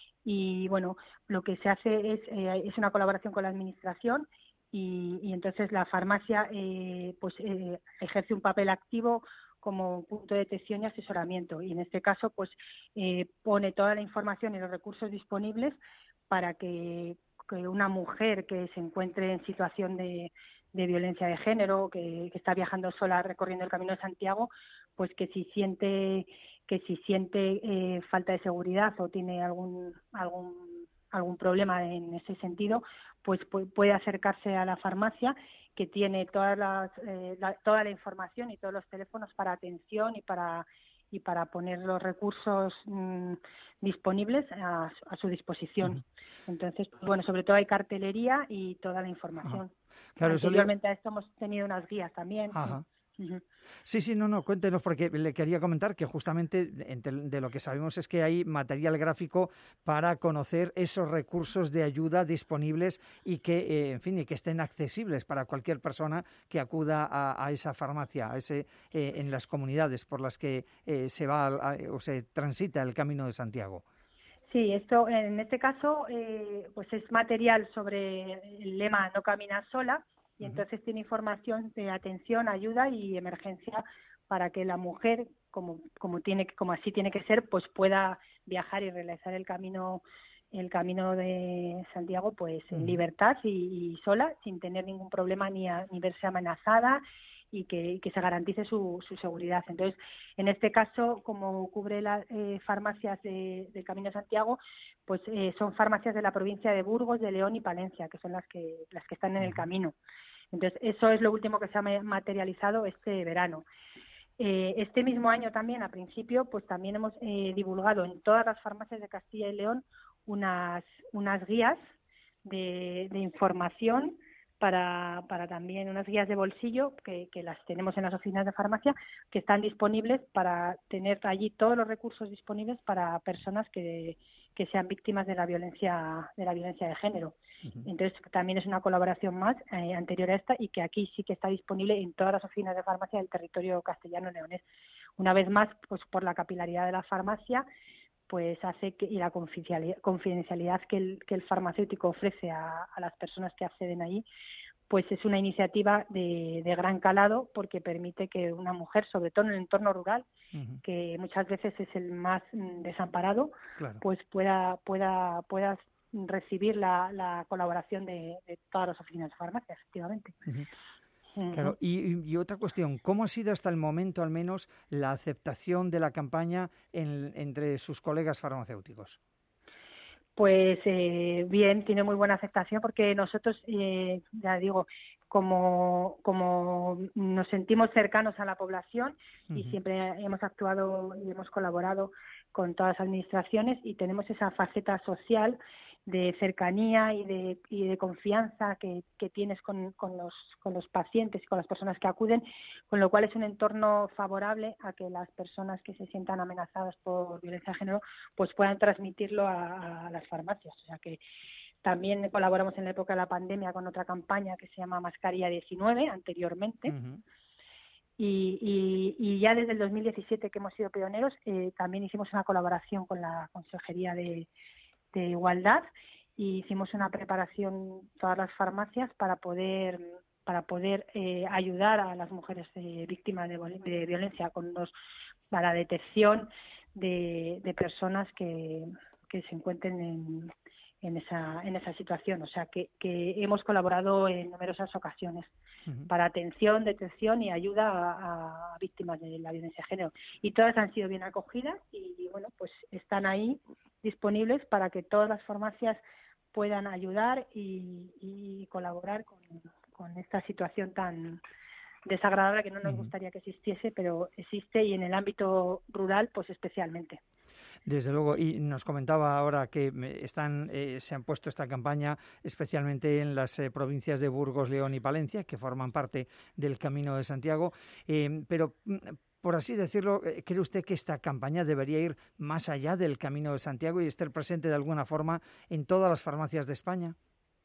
Y bueno, lo que se hace es, eh, es una colaboración con la administración y, y entonces la farmacia eh, pues eh, ejerce un papel activo como punto de detección y asesoramiento, y en este caso pues eh, pone toda la información y los recursos disponibles para que, que una mujer que se encuentre en situación de, de violencia de género, que, que está viajando sola recorriendo el Camino de Santiago, pues que si siente que si siente eh, falta de seguridad o tiene algún algún algún problema en ese sentido, pues pu- puede acercarse a la farmacia, que tiene todas las, eh, la, toda la información y todos los teléfonos para atención y para y para poner los recursos mmm, disponibles a, a su disposición. Uh-huh. Entonces, pues, bueno, sobre todo hay cartelería y toda la información. Uh-huh. Claro, Anteriormente le... a esto hemos tenido unas guías también. Ajá. Uh-huh. Sí, sí, no, no, cuéntenos, porque le quería comentar que justamente de, de lo que sabemos es que hay material gráfico para conocer esos recursos de ayuda disponibles y que, eh, en fin, y que estén accesibles para cualquier persona que acuda a, a esa farmacia, a ese, eh, en las comunidades por las que eh, se va a, o se transita el Camino de Santiago. Sí, esto en este caso eh, pues es material sobre el lema "No caminas sola", y entonces tiene información de atención, ayuda y emergencia para que la mujer, como como tiene como así tiene que ser, pues pueda viajar y realizar el camino el camino de Santiago pues en libertad y, y sola, sin tener ningún problema ni a, ni verse amenazada, y que, y que se garantice su, su seguridad. Entonces, en este caso, como cubre las eh, farmacias de, del Camino de Santiago, pues eh, son farmacias de la provincia de Burgos, de León y Palencia, que son las que las que están en el camino. Entonces, eso es lo último que se ha materializado este verano. Eh, este mismo año también, a principio, pues también hemos eh, divulgado en todas las farmacias de Castilla y León unas, unas guías de, de información para, para también unas guías de bolsillo que, que las tenemos en las oficinas de farmacia, que están disponibles para tener allí todos los recursos disponibles para personas que, que sean víctimas de la violencia de la violencia de género. Uh-huh. Entonces también es una colaboración más eh, anterior a esta, y que aquí sí que está disponible en todas las oficinas de farmacia del territorio castellano-leonés. Una vez más, pues por la capilaridad de la farmacia, pues hace que, y la confidencialidad, confidencialidad que, el, que el farmacéutico ofrece a, a las personas que acceden allí, pues es una iniciativa de, de gran calado, porque permite que una mujer, sobre todo en el entorno rural, uh-huh. que muchas veces es el más mm, desamparado, claro. pues pueda pueda pueda recibir la, la colaboración de, de todas las oficinas de farmacia, efectivamente. Uh-huh. Claro, y, y otra cuestión, ¿cómo ha sido hasta el momento al menos la aceptación de la campaña en, entre sus colegas farmacéuticos? Pues eh, bien, tiene muy buena aceptación, porque nosotros, eh, ya digo, como, como nos sentimos cercanos a la población, uh-huh. y siempre hemos actuado y hemos colaborado con todas las administraciones, y tenemos esa faceta social de cercanía y de, y de confianza que, que tienes con, con, los, con los pacientes y con las personas que acuden, con lo cual es un entorno favorable a que las personas que se sientan amenazadas por violencia de género pues puedan transmitirlo a, a las farmacias. O sea que también colaboramos en la época de la pandemia con otra campaña que se llama Mascarilla diecinueve, anteriormente, uh-huh. Y, y, y ya desde el dos mil diecisiete que hemos sido pioneros, eh, también hicimos una colaboración con la Consejería de, de Igualdad y hicimos una preparación todas las farmacias para poder para poder eh, ayudar a las mujeres eh, víctimas de, de violencia con los, para la detección de, de personas que, que se encuentren en, en esa en esa situación. O sea, que, que hemos colaborado en numerosas ocasiones uh-huh. para atención, detección y ayuda a, a víctimas de la violencia de género. Y todas han sido bien acogidas y, bueno, pues están ahí disponibles para que todas las farmacias puedan ayudar y, y colaborar con, con esta situación tan desagradable que no nos uh-huh. gustaría que existiese, pero existe y en el ámbito rural, pues especialmente. Desde luego, y nos comentaba ahora que están eh, se han puesto esta campaña especialmente en las eh, provincias de Burgos, León y Palencia, que forman parte del Camino de Santiago, eh, pero por así decirlo, ¿cree usted que esta campaña debería ir más allá del Camino de Santiago y estar presente de alguna forma en todas las farmacias de España?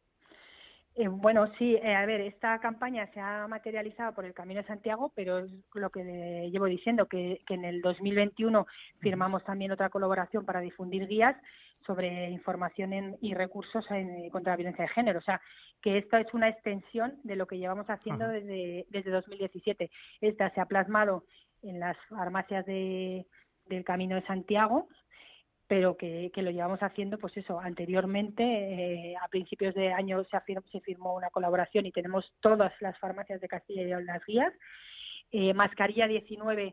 Eh, bueno, sí, eh, a ver, esta campaña se ha materializado por el Camino de Santiago, pero es lo que le llevo diciendo, que, que en el dos mil veintiuno firmamos también otra colaboración para difundir guías sobre información en, y recursos en, contra la violencia de género. O sea, que esta es una extensión de lo que llevamos haciendo desde, desde dos mil diecisiete. Esta se ha plasmado en las farmacias de, del Camino de Santiago, pero que, que lo llevamos haciendo, pues eso, anteriormente, eh, a principios de año se, afirmó, se firmó una colaboración y tenemos todas las farmacias de Castilla y León las guías. Eh, Mascarilla diecinueve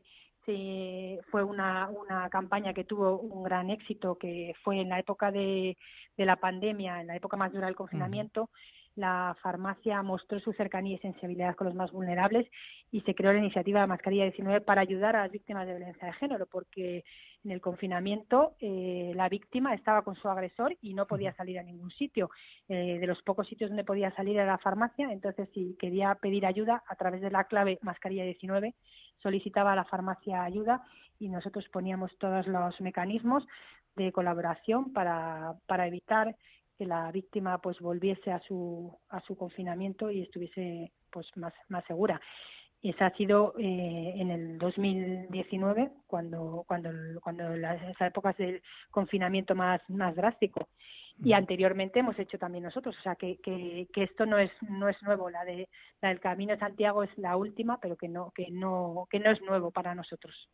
eh, fue una, una campaña que tuvo un gran éxito, que fue en la época de, de la pandemia, en la época más dura del confinamiento. Uh-huh. La farmacia mostró su cercanía y sensibilidad con los más vulnerables y se creó la iniciativa de Mascarilla diecinueve para ayudar a las víctimas de violencia de género, porque en el confinamiento eh, la víctima estaba con su agresor y no podía salir a ningún sitio. Eh, de los pocos sitios donde podía salir era la farmacia, entonces si quería pedir ayuda a través de la clave Mascarilla diecinueve, solicitaba a la farmacia ayuda y nosotros poníamos todos los mecanismos de colaboración para, para evitar que la víctima pues volviese a su a su confinamiento y estuviese pues más más segura. Y esa ha sido eh, en el dos mil diecinueve cuando cuando cuando las esas épocas del confinamiento más más drástico. Y anteriormente hemos hecho también nosotros, o sea que, que, que esto no es no es nuevo, la de la del Camino de Santiago es la última, pero que no que no que no es nuevo para nosotros.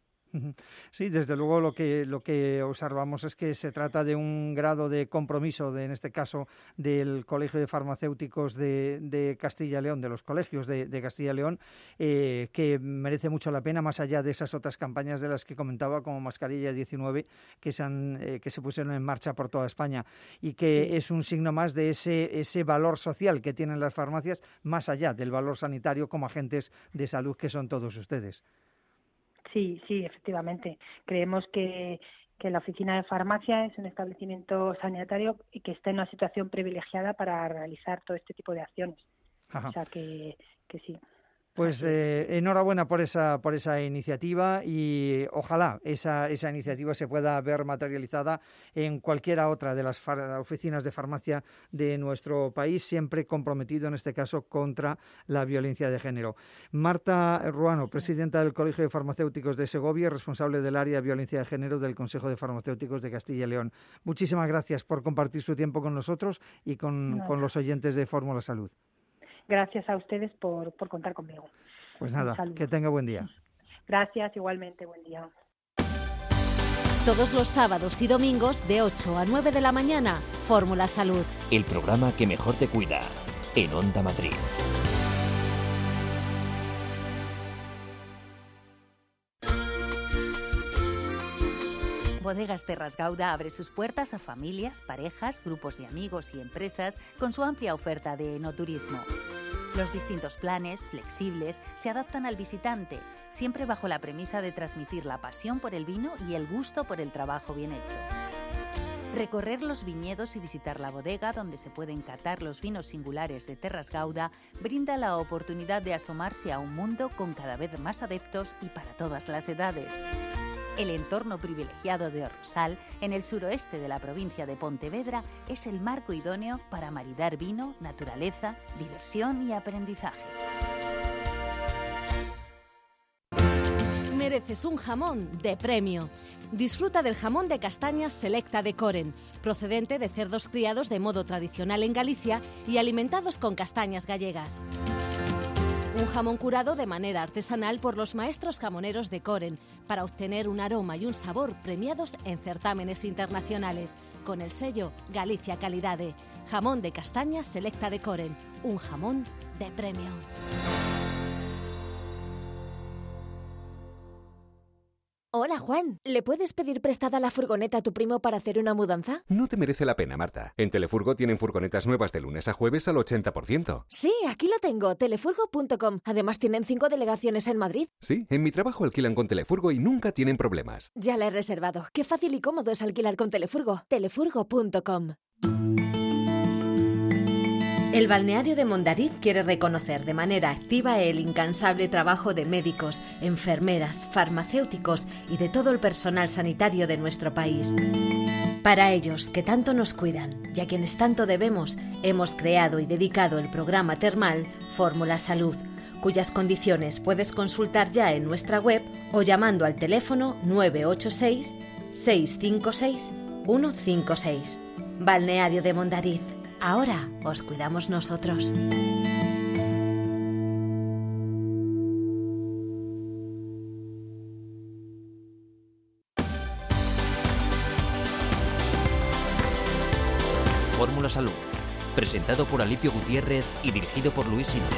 Sí, desde luego lo que lo que observamos es que se trata de un grado de compromiso, de, en este caso del Colegio de Farmacéuticos de, de Castilla y León, de los colegios de, de Castilla y León, eh, que merece mucho la pena, más allá de esas otras campañas de las que comentaba, como Mascarilla diecinueve, que se, han, eh, que se pusieron en marcha por toda España, y que sí. es un signo más de ese, ese valor social que tienen las farmacias, más allá del valor sanitario como agentes de salud que son todos ustedes. Sí, sí, efectivamente. Creemos que, que la oficina de farmacia es un establecimiento sanitario y que está en una situación privilegiada para realizar todo este tipo de acciones. Ajá. O sea que, que sí. Pues eh, enhorabuena por esa por esa iniciativa y ojalá esa esa iniciativa se pueda ver materializada en cualquiera otra de las far- oficinas de farmacia de nuestro país, siempre comprometido en este caso contra la violencia de género. Marta Ruano, presidenta del Colegio de Farmacéuticos de Segovia, responsable del área de violencia de género del Consejo de Farmacéuticos de Castilla y León. Muchísimas gracias por compartir su tiempo con nosotros y con, no, con los oyentes de Fórmula Salud. Gracias a ustedes por, por contar conmigo. Pues nada, que tenga buen día. Gracias, igualmente, buen día. Todos los sábados y domingos de ocho a nueve de la mañana, Fórmula Salud. El programa que mejor te cuida, en Onda Madrid. Bodegas Terras Gauda abre sus puertas a familias, parejas, grupos de amigos y empresas con su amplia oferta de enoturismo. Los distintos planes, flexibles, se adaptan al visitante, siempre bajo la premisa de transmitir la pasión por el vino y el gusto por el trabajo bien hecho. Recorrer los viñedos y visitar la bodega donde se pueden catar los vinos singulares de Terras Gauda brinda la oportunidad de asomarse a un mundo con cada vez más adeptos y para todas las edades. El entorno privilegiado de Orrosal, en el suroeste de la provincia de Pontevedra, es el marco idóneo para maridar vino, naturaleza, diversión y aprendizaje. mereces un jamón de premio. Disfruta del jamón de castañas Selecta de Coren, procedente de cerdos criados de modo tradicional en Galicia y alimentados con castañas gallegas. Un jamón curado de manera artesanal por los maestros jamoneros de Coren para obtener un aroma y un sabor premiados en certámenes internacionales, con el sello Galicia Calidade. Jamón de castañas Selecta de Coren, un jamón de premio. Hola, Juan. ¿Le puedes pedir prestada la furgoneta a tu primo para hacer una mudanza? No te merece la pena, Marta. En Telefurgo tienen furgonetas nuevas de lunes a jueves al ochenta por ciento. Sí, aquí lo tengo, telefurgo punto com. Además tienen cinco delegaciones en Madrid. Sí, en mi trabajo alquilan con Telefurgo y nunca tienen problemas. Ya la he reservado. Qué fácil y cómodo es alquilar con Telefurgo. telefurgo punto com. El balneario de Mondariz quiere reconocer de manera activa el incansable trabajo de médicos, enfermeras, farmacéuticos y de todo el personal sanitario de nuestro país. Para ellos, que tanto nos cuidan y a quienes tanto debemos, hemos creado y dedicado el programa termal Fórmula Salud, cuyas condiciones puedes consultar ya en nuestra web o llamando al teléfono nueve ocho seis, seis cinco seis, uno cinco seis. Balneario de Mondariz. Ahora os cuidamos nosotros. Fórmula Salud, presentado por Alipio Gutiérrez y dirigido por Luis Sinde.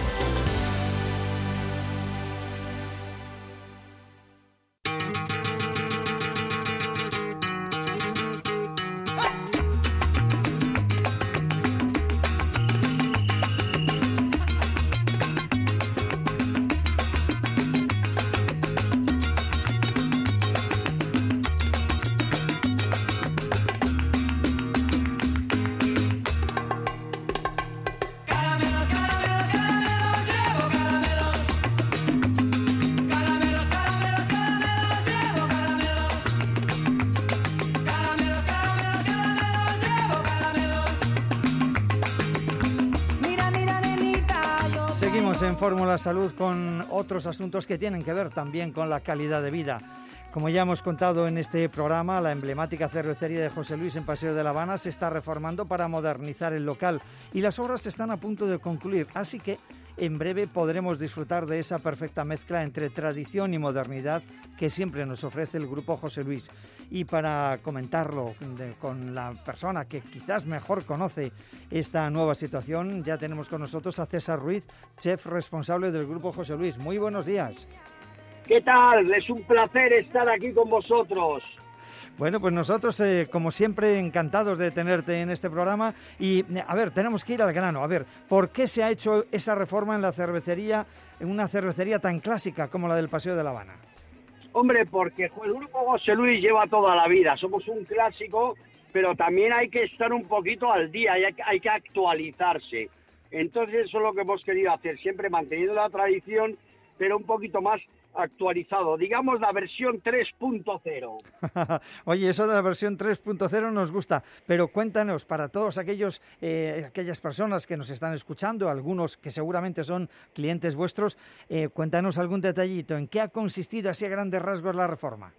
En Fórmula Salud con otros asuntos que tienen que ver también con la calidad de vida. Como ya hemos contado en este programa, la emblemática cervecería de José Luis en Paseo de la Habana se está reformando para modernizar el local y las obras están a punto de concluir, así que en breve podremos disfrutar de esa perfecta mezcla entre tradición y modernidad que siempre nos ofrece el Grupo José Luis. Y para comentarlo de, con la persona que quizás mejor conoce esta nueva situación, ya tenemos con nosotros a César Ruiz, chef responsable del Grupo José Luis. Muy buenos días. ¿Qué tal? Es un placer estar aquí con vosotros. Bueno, pues nosotros, eh, como siempre, encantados de tenerte en este programa. Y, a ver, tenemos que ir al grano. A ver, ¿por qué se ha hecho esa reforma en la cervecería, en una cervecería tan clásica como la del Paseo de la Habana? Hombre, porque el Grupo José Luis lleva toda la vida. Somos un clásico, pero también hay que estar un poquito al día, hay que, hay que actualizarse. Entonces, eso es lo que hemos querido hacer, siempre manteniendo la tradición, pero un poquito más actualizado, digamos la versión tres punto cero. Oye, eso de la versión tres punto cero nos gusta, pero cuéntanos, para todos aquellos eh, aquellas personas que nos están escuchando, algunos que seguramente son clientes vuestros, eh, cuéntanos algún detallito, ¿en qué ha consistido así a grandes rasgos la reforma?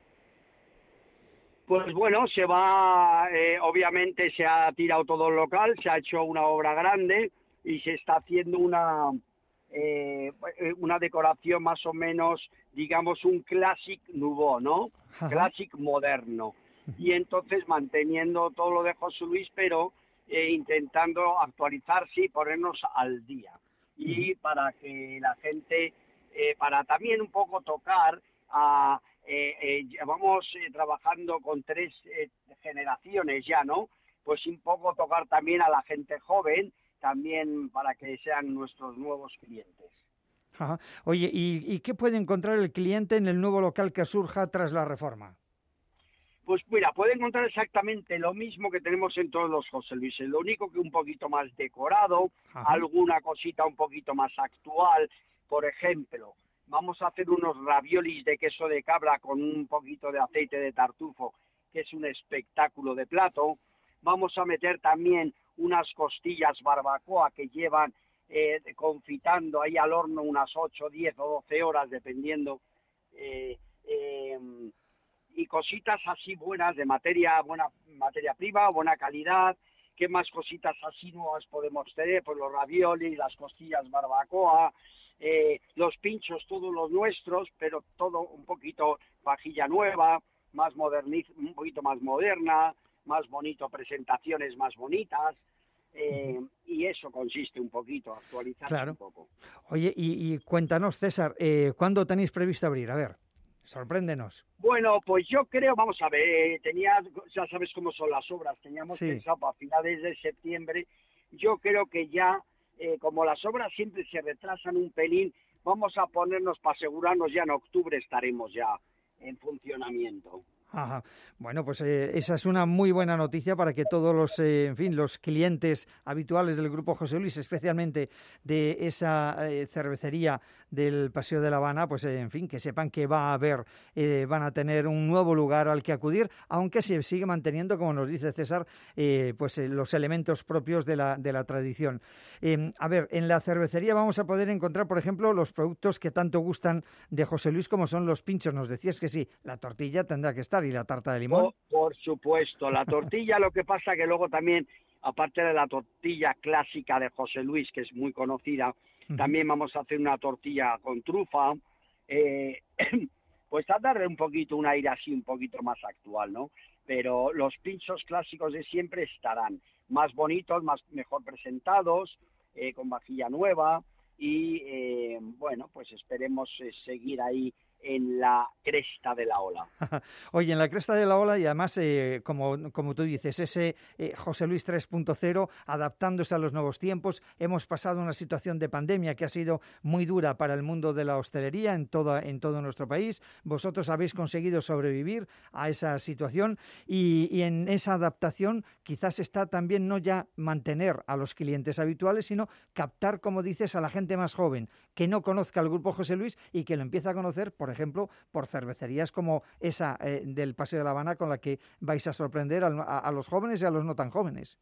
Pues bueno, se va, eh, obviamente se ha tirado todo el local, se ha hecho una obra grande y se está haciendo una... Eh, una decoración más o menos, digamos, un classic nouveau, ¿no? Ajá. Classic moderno. Y entonces manteniendo todo lo de José Luis, pero eh, intentando actualizarse y ponernos al día. Y para que la gente, eh, para también un poco tocar a... Eh, eh, vamos eh, trabajando con tres eh, generaciones ya, ¿no? Pues un poco tocar también a la gente joven, también para que sean nuestros nuevos clientes. Ajá. Oye, ¿y, ¿y qué puede encontrar el cliente en el nuevo local que surja tras la reforma? Pues mira, puede encontrar exactamente lo mismo que tenemos en todos los José Luis, lo único que un poquito más decorado, ajá, alguna cosita un poquito más actual. Por ejemplo, vamos a hacer unos raviolis de queso de cabra con un poquito de aceite de tartufo, que es un espectáculo de plato. Vamos a meter también unas costillas barbacoa que llevan eh, confitando ahí al horno unas ocho, diez o doce horas, dependiendo eh, eh, y cositas así buenas de materia, buena materia prima, buena calidad. ¿Qué más cositas así nuevas podemos tener? Pues los raviolis, las costillas barbacoa, eh, los pinchos, todos los nuestros, pero todo un poquito vajilla nueva, más moderniz, un poquito más moderna, más bonito, presentaciones más bonitas. Eh, y eso consiste un poquito, actualizarse claro. un poco. Oye, y, y cuéntanos, César, eh, ¿cuándo tenéis previsto abrir? A ver, sorpréndenos. Bueno, pues yo creo, vamos a ver, eh, tenía, ya sabes cómo son las obras, teníamos sí. pensado para finales de septiembre. Yo creo que ya, eh, como las obras siempre se retrasan un pelín, vamos a ponernos para asegurarnos ya en octubre estaremos ya en funcionamiento. Ajá. Bueno, pues eh, esa es una muy buena noticia para que todos los, eh, en fin, los clientes habituales del Grupo José Luis, especialmente de esa eh, cervecería del Paseo de La Habana, pues eh, en fin, que sepan que va a haber, eh, van a tener un nuevo lugar al que acudir, aunque se sigue manteniendo, como nos dice César, eh, pues eh, los elementos propios de la, de la tradición. Eh, a ver, en la cervecería vamos a poder encontrar, por ejemplo, los productos que tanto gustan de José Luis, como son los pinchos. Nos decías que sí, la tortilla tendrá que estar y la tarta de limón. Oh, por supuesto, la tortilla, lo que pasa que luego también, aparte de la tortilla clásica de José Luis, que es muy conocida, uh-huh. también vamos a hacer una tortilla con trufa, eh, pues a darle un poquito, un aire así un poquito más actual, ¿no? Pero los pinchos clásicos de siempre estarán más bonitos, más mejor presentados, eh, con vajilla nueva y, eh, bueno, pues esperemos eh, seguir ahí en la cresta de la ola. Oye, en la cresta de la ola y además, eh, como, como tú dices, ese eh, José Luis tres punto cero, adaptándose a los nuevos tiempos. Hemos pasado una situación de pandemia que ha sido muy dura para el mundo de la hostelería en, toda, en todo nuestro país. Vosotros habéis conseguido sobrevivir a esa situación y, y en esa adaptación quizás está también no ya mantener a los clientes habituales, sino captar, como dices, a la gente más joven, que no conozca el Grupo José Luis y que lo empieza a conocer, por ejemplo, por cervecerías como esa eh, del Paseo de La Habana, con la que vais a sorprender a, a, a los jóvenes y a los no tan jóvenes.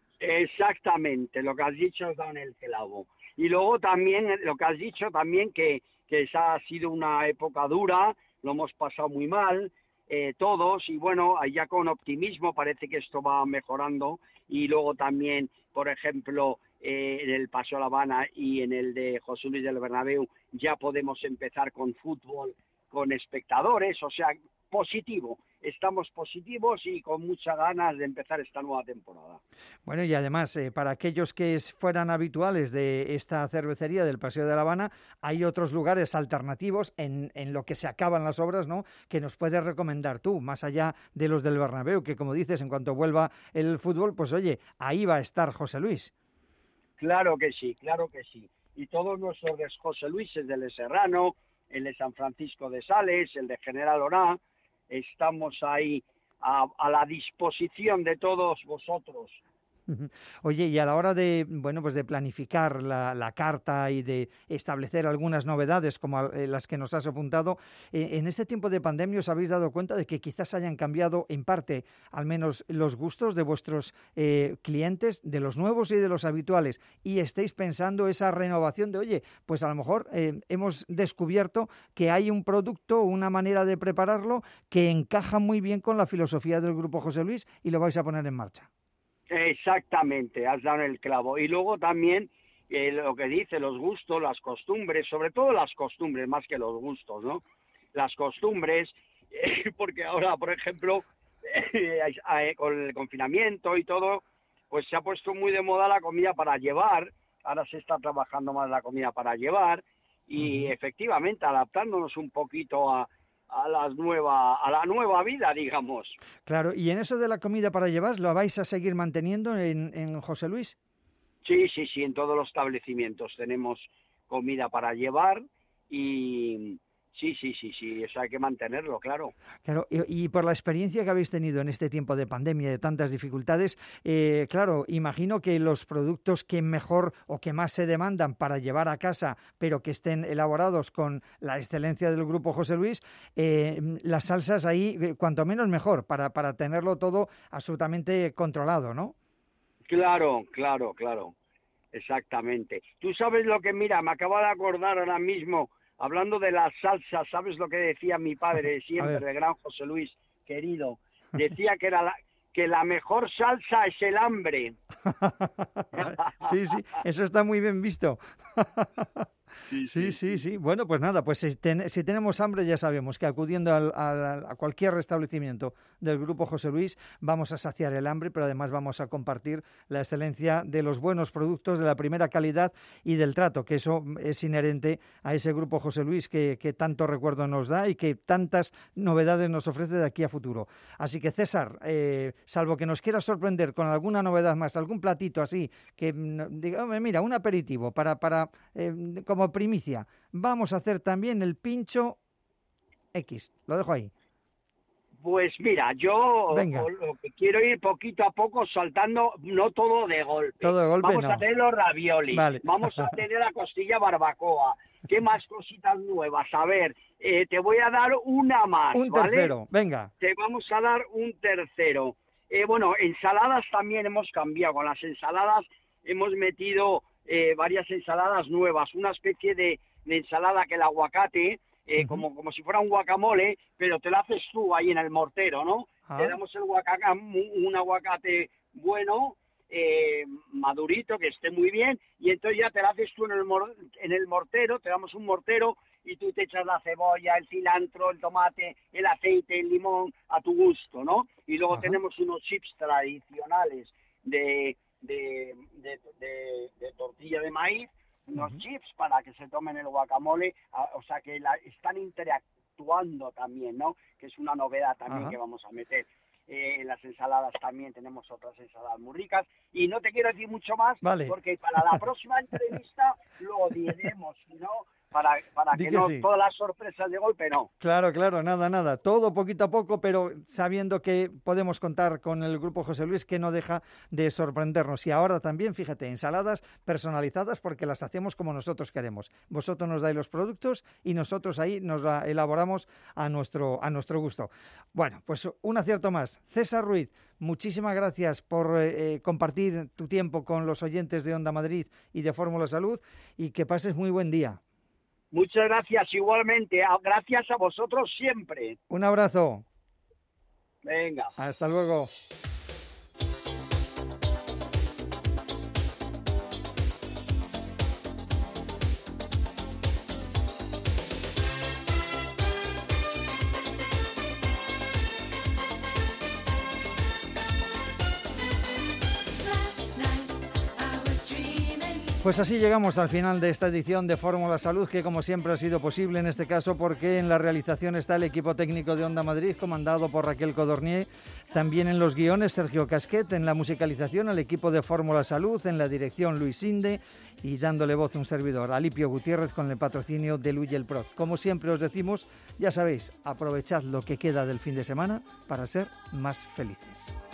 Exactamente, lo que has dicho has dado en el clavo. Y luego también, lo que has dicho también, que, que esa ha sido una época dura, lo hemos pasado muy mal, eh, todos, y bueno, ya con optimismo parece que esto va mejorando. Y luego también, por ejemplo, eh, en el Paseo de La Habana y en el de José Luis del Bernabéu ya podemos empezar con fútbol, con espectadores, o sea, positivo. Estamos positivos y con muchas ganas de empezar esta nueva temporada. Bueno, y además, eh, para aquellos que fueran habituales de esta cervecería del Paseo de La Habana, hay otros lugares alternativos en, en lo que se acaban las obras, ¿no?, que nos puedes recomendar tú, más allá de los del Bernabéu, que como dices, en cuanto vuelva el fútbol, pues oye, ahí va a estar José Luis. Claro que sí, claro que sí. Y todos nuestros de José Luis, el de Serrano, el de San Francisco de Sales, el de General Orá, estamos ahí a, a la disposición de todos vosotros. Oye, y a la hora de, bueno, pues de planificar la, la carta y de establecer algunas novedades como las que nos has apuntado, eh, en este tiempo de pandemia os habéis dado cuenta de que quizás hayan cambiado en parte, al menos, los gustos de vuestros eh, clientes, de los nuevos y de los habituales, y estáis pensando esa renovación de, oye, pues a lo mejor eh, hemos descubierto que hay un producto, una manera de prepararlo que encaja muy bien con la filosofía del Grupo José Luis y lo vais a poner en marcha. Exactamente, has dado el clavo. Y luego también eh, lo que dice, los gustos, las costumbres, sobre todo las costumbres, más que los gustos, ¿no? Las costumbres, eh, porque ahora, por ejemplo, eh, eh, con el confinamiento y todo, pues se ha puesto muy de moda la comida para llevar, ahora se está trabajando más la comida para llevar, y uh-huh. efectivamente adaptándonos un poquito a a las nueva, a la nueva vida, digamos. Claro, y en eso de la comida para llevar, ¿lo vais a seguir manteniendo en, en José Luis? Sí, sí, sí, en todos los establecimientos tenemos comida para llevar y sí, sí, sí, sí, eso hay que mantenerlo, claro. Claro, y, y por la experiencia que habéis tenido en este tiempo de pandemia, de tantas dificultades, eh, claro, imagino que los productos que mejor o que más se demandan para llevar a casa, pero que estén elaborados con la excelencia del Grupo José Luis, eh, las salsas ahí, cuanto menos mejor, para, para tenerlo todo absolutamente controlado, ¿no? Claro, claro, claro, exactamente. Tú sabes lo que, mira, me acabo de acordar ahora mismo, hablando de las salsas, ¿sabes lo que decía mi padre siempre, el gran José Luis, querido? Decía que era la, que la mejor salsa es el hambre. Sí, sí, eso está muy bien visto. Sí, sí, sí, sí. Bueno, pues nada, pues si, ten, si tenemos hambre ya sabemos que acudiendo al, al, a cualquier restablecimiento del Grupo José Luis vamos a saciar el hambre, pero además vamos a compartir la excelencia de los buenos productos, de la primera calidad y del trato, que eso es inherente a ese Grupo José Luis que, que tanto recuerdo nos da y que tantas novedades nos ofrece de aquí a futuro. Así que César, eh, salvo que nos quieras sorprender con alguna novedad más, algún platito así, que diga, mira, un aperitivo para, para eh, como primicia, vamos a hacer también el pincho X. Lo dejo ahí. Pues mira, yo Venga. lo que quiero ir poquito a poco saltando, no todo de golpe. Todo de golpe, Vamos no. a tener los ravioli, Vale. vamos a tener la costilla barbacoa. ¿Qué más cositas nuevas? A ver, eh, te voy a dar una más, Un ¿vale? tercero, venga. Te vamos a dar un tercero. Eh, bueno, ensaladas también hemos cambiado. Con las ensaladas hemos metido eh, varias ensaladas nuevas. Una especie de, de ensalada que el aguacate, eh, uh-huh. como, como si fuera un guacamole, pero te lo haces tú ahí en el mortero, ¿no? Ah. Te damos el guacaca, un aguacate bueno, eh, madurito, que esté muy bien, y entonces ya te lo haces tú en el, mor- en el mortero, te damos un mortero y tú te echas la cebolla, el cilantro, el tomate, el aceite, el limón, a tu gusto, ¿no? Y luego Ajá. tenemos unos chips tradicionales de, de, de, de, de tortilla de maíz, unos uh-huh. chips para que se tomen el guacamole, o sea que la, están interactuando también, ¿no? Que es una novedad también Ajá. que vamos a meter. Eh, en las ensaladas también tenemos otras ensaladas muy ricas y no te quiero decir mucho más vale. porque para la próxima entrevista lo diremos, ¿no? Para, para que, que no sí. todas las sorpresas de golpe, no. Claro, claro, nada, nada. Todo poquito a poco, pero sabiendo que podemos contar con el Grupo José Luis, que no deja de sorprendernos. Y ahora también, fíjate, ensaladas personalizadas porque las hacemos como nosotros queremos. Vosotros nos dais los productos y nosotros ahí nos la elaboramos a nuestro, a nuestro gusto. Bueno, pues un acierto más. César Ruiz, muchísimas gracias por eh, compartir tu tiempo con los oyentes de Onda Madrid y de Fórmula Salud y que pases muy buen día. Muchas gracias, igualmente. Gracias a vosotros siempre. Un abrazo. Venga. Hasta luego. Pues así llegamos al final de esta edición de Fórmula Salud, que como siempre ha sido posible en este caso porque en la realización está el equipo técnico de Onda Madrid, comandado por Raquel Codornier, también en los guiones Sergio Casquet, en la musicalización el equipo de Fórmula Salud, en la dirección Luis Sinde y dándole voz un servidor, Alipio Gutiérrez, con el patrocinio de Luy el Prot. Como siempre os decimos, ya sabéis, aprovechad lo que queda del fin de semana para ser más felices.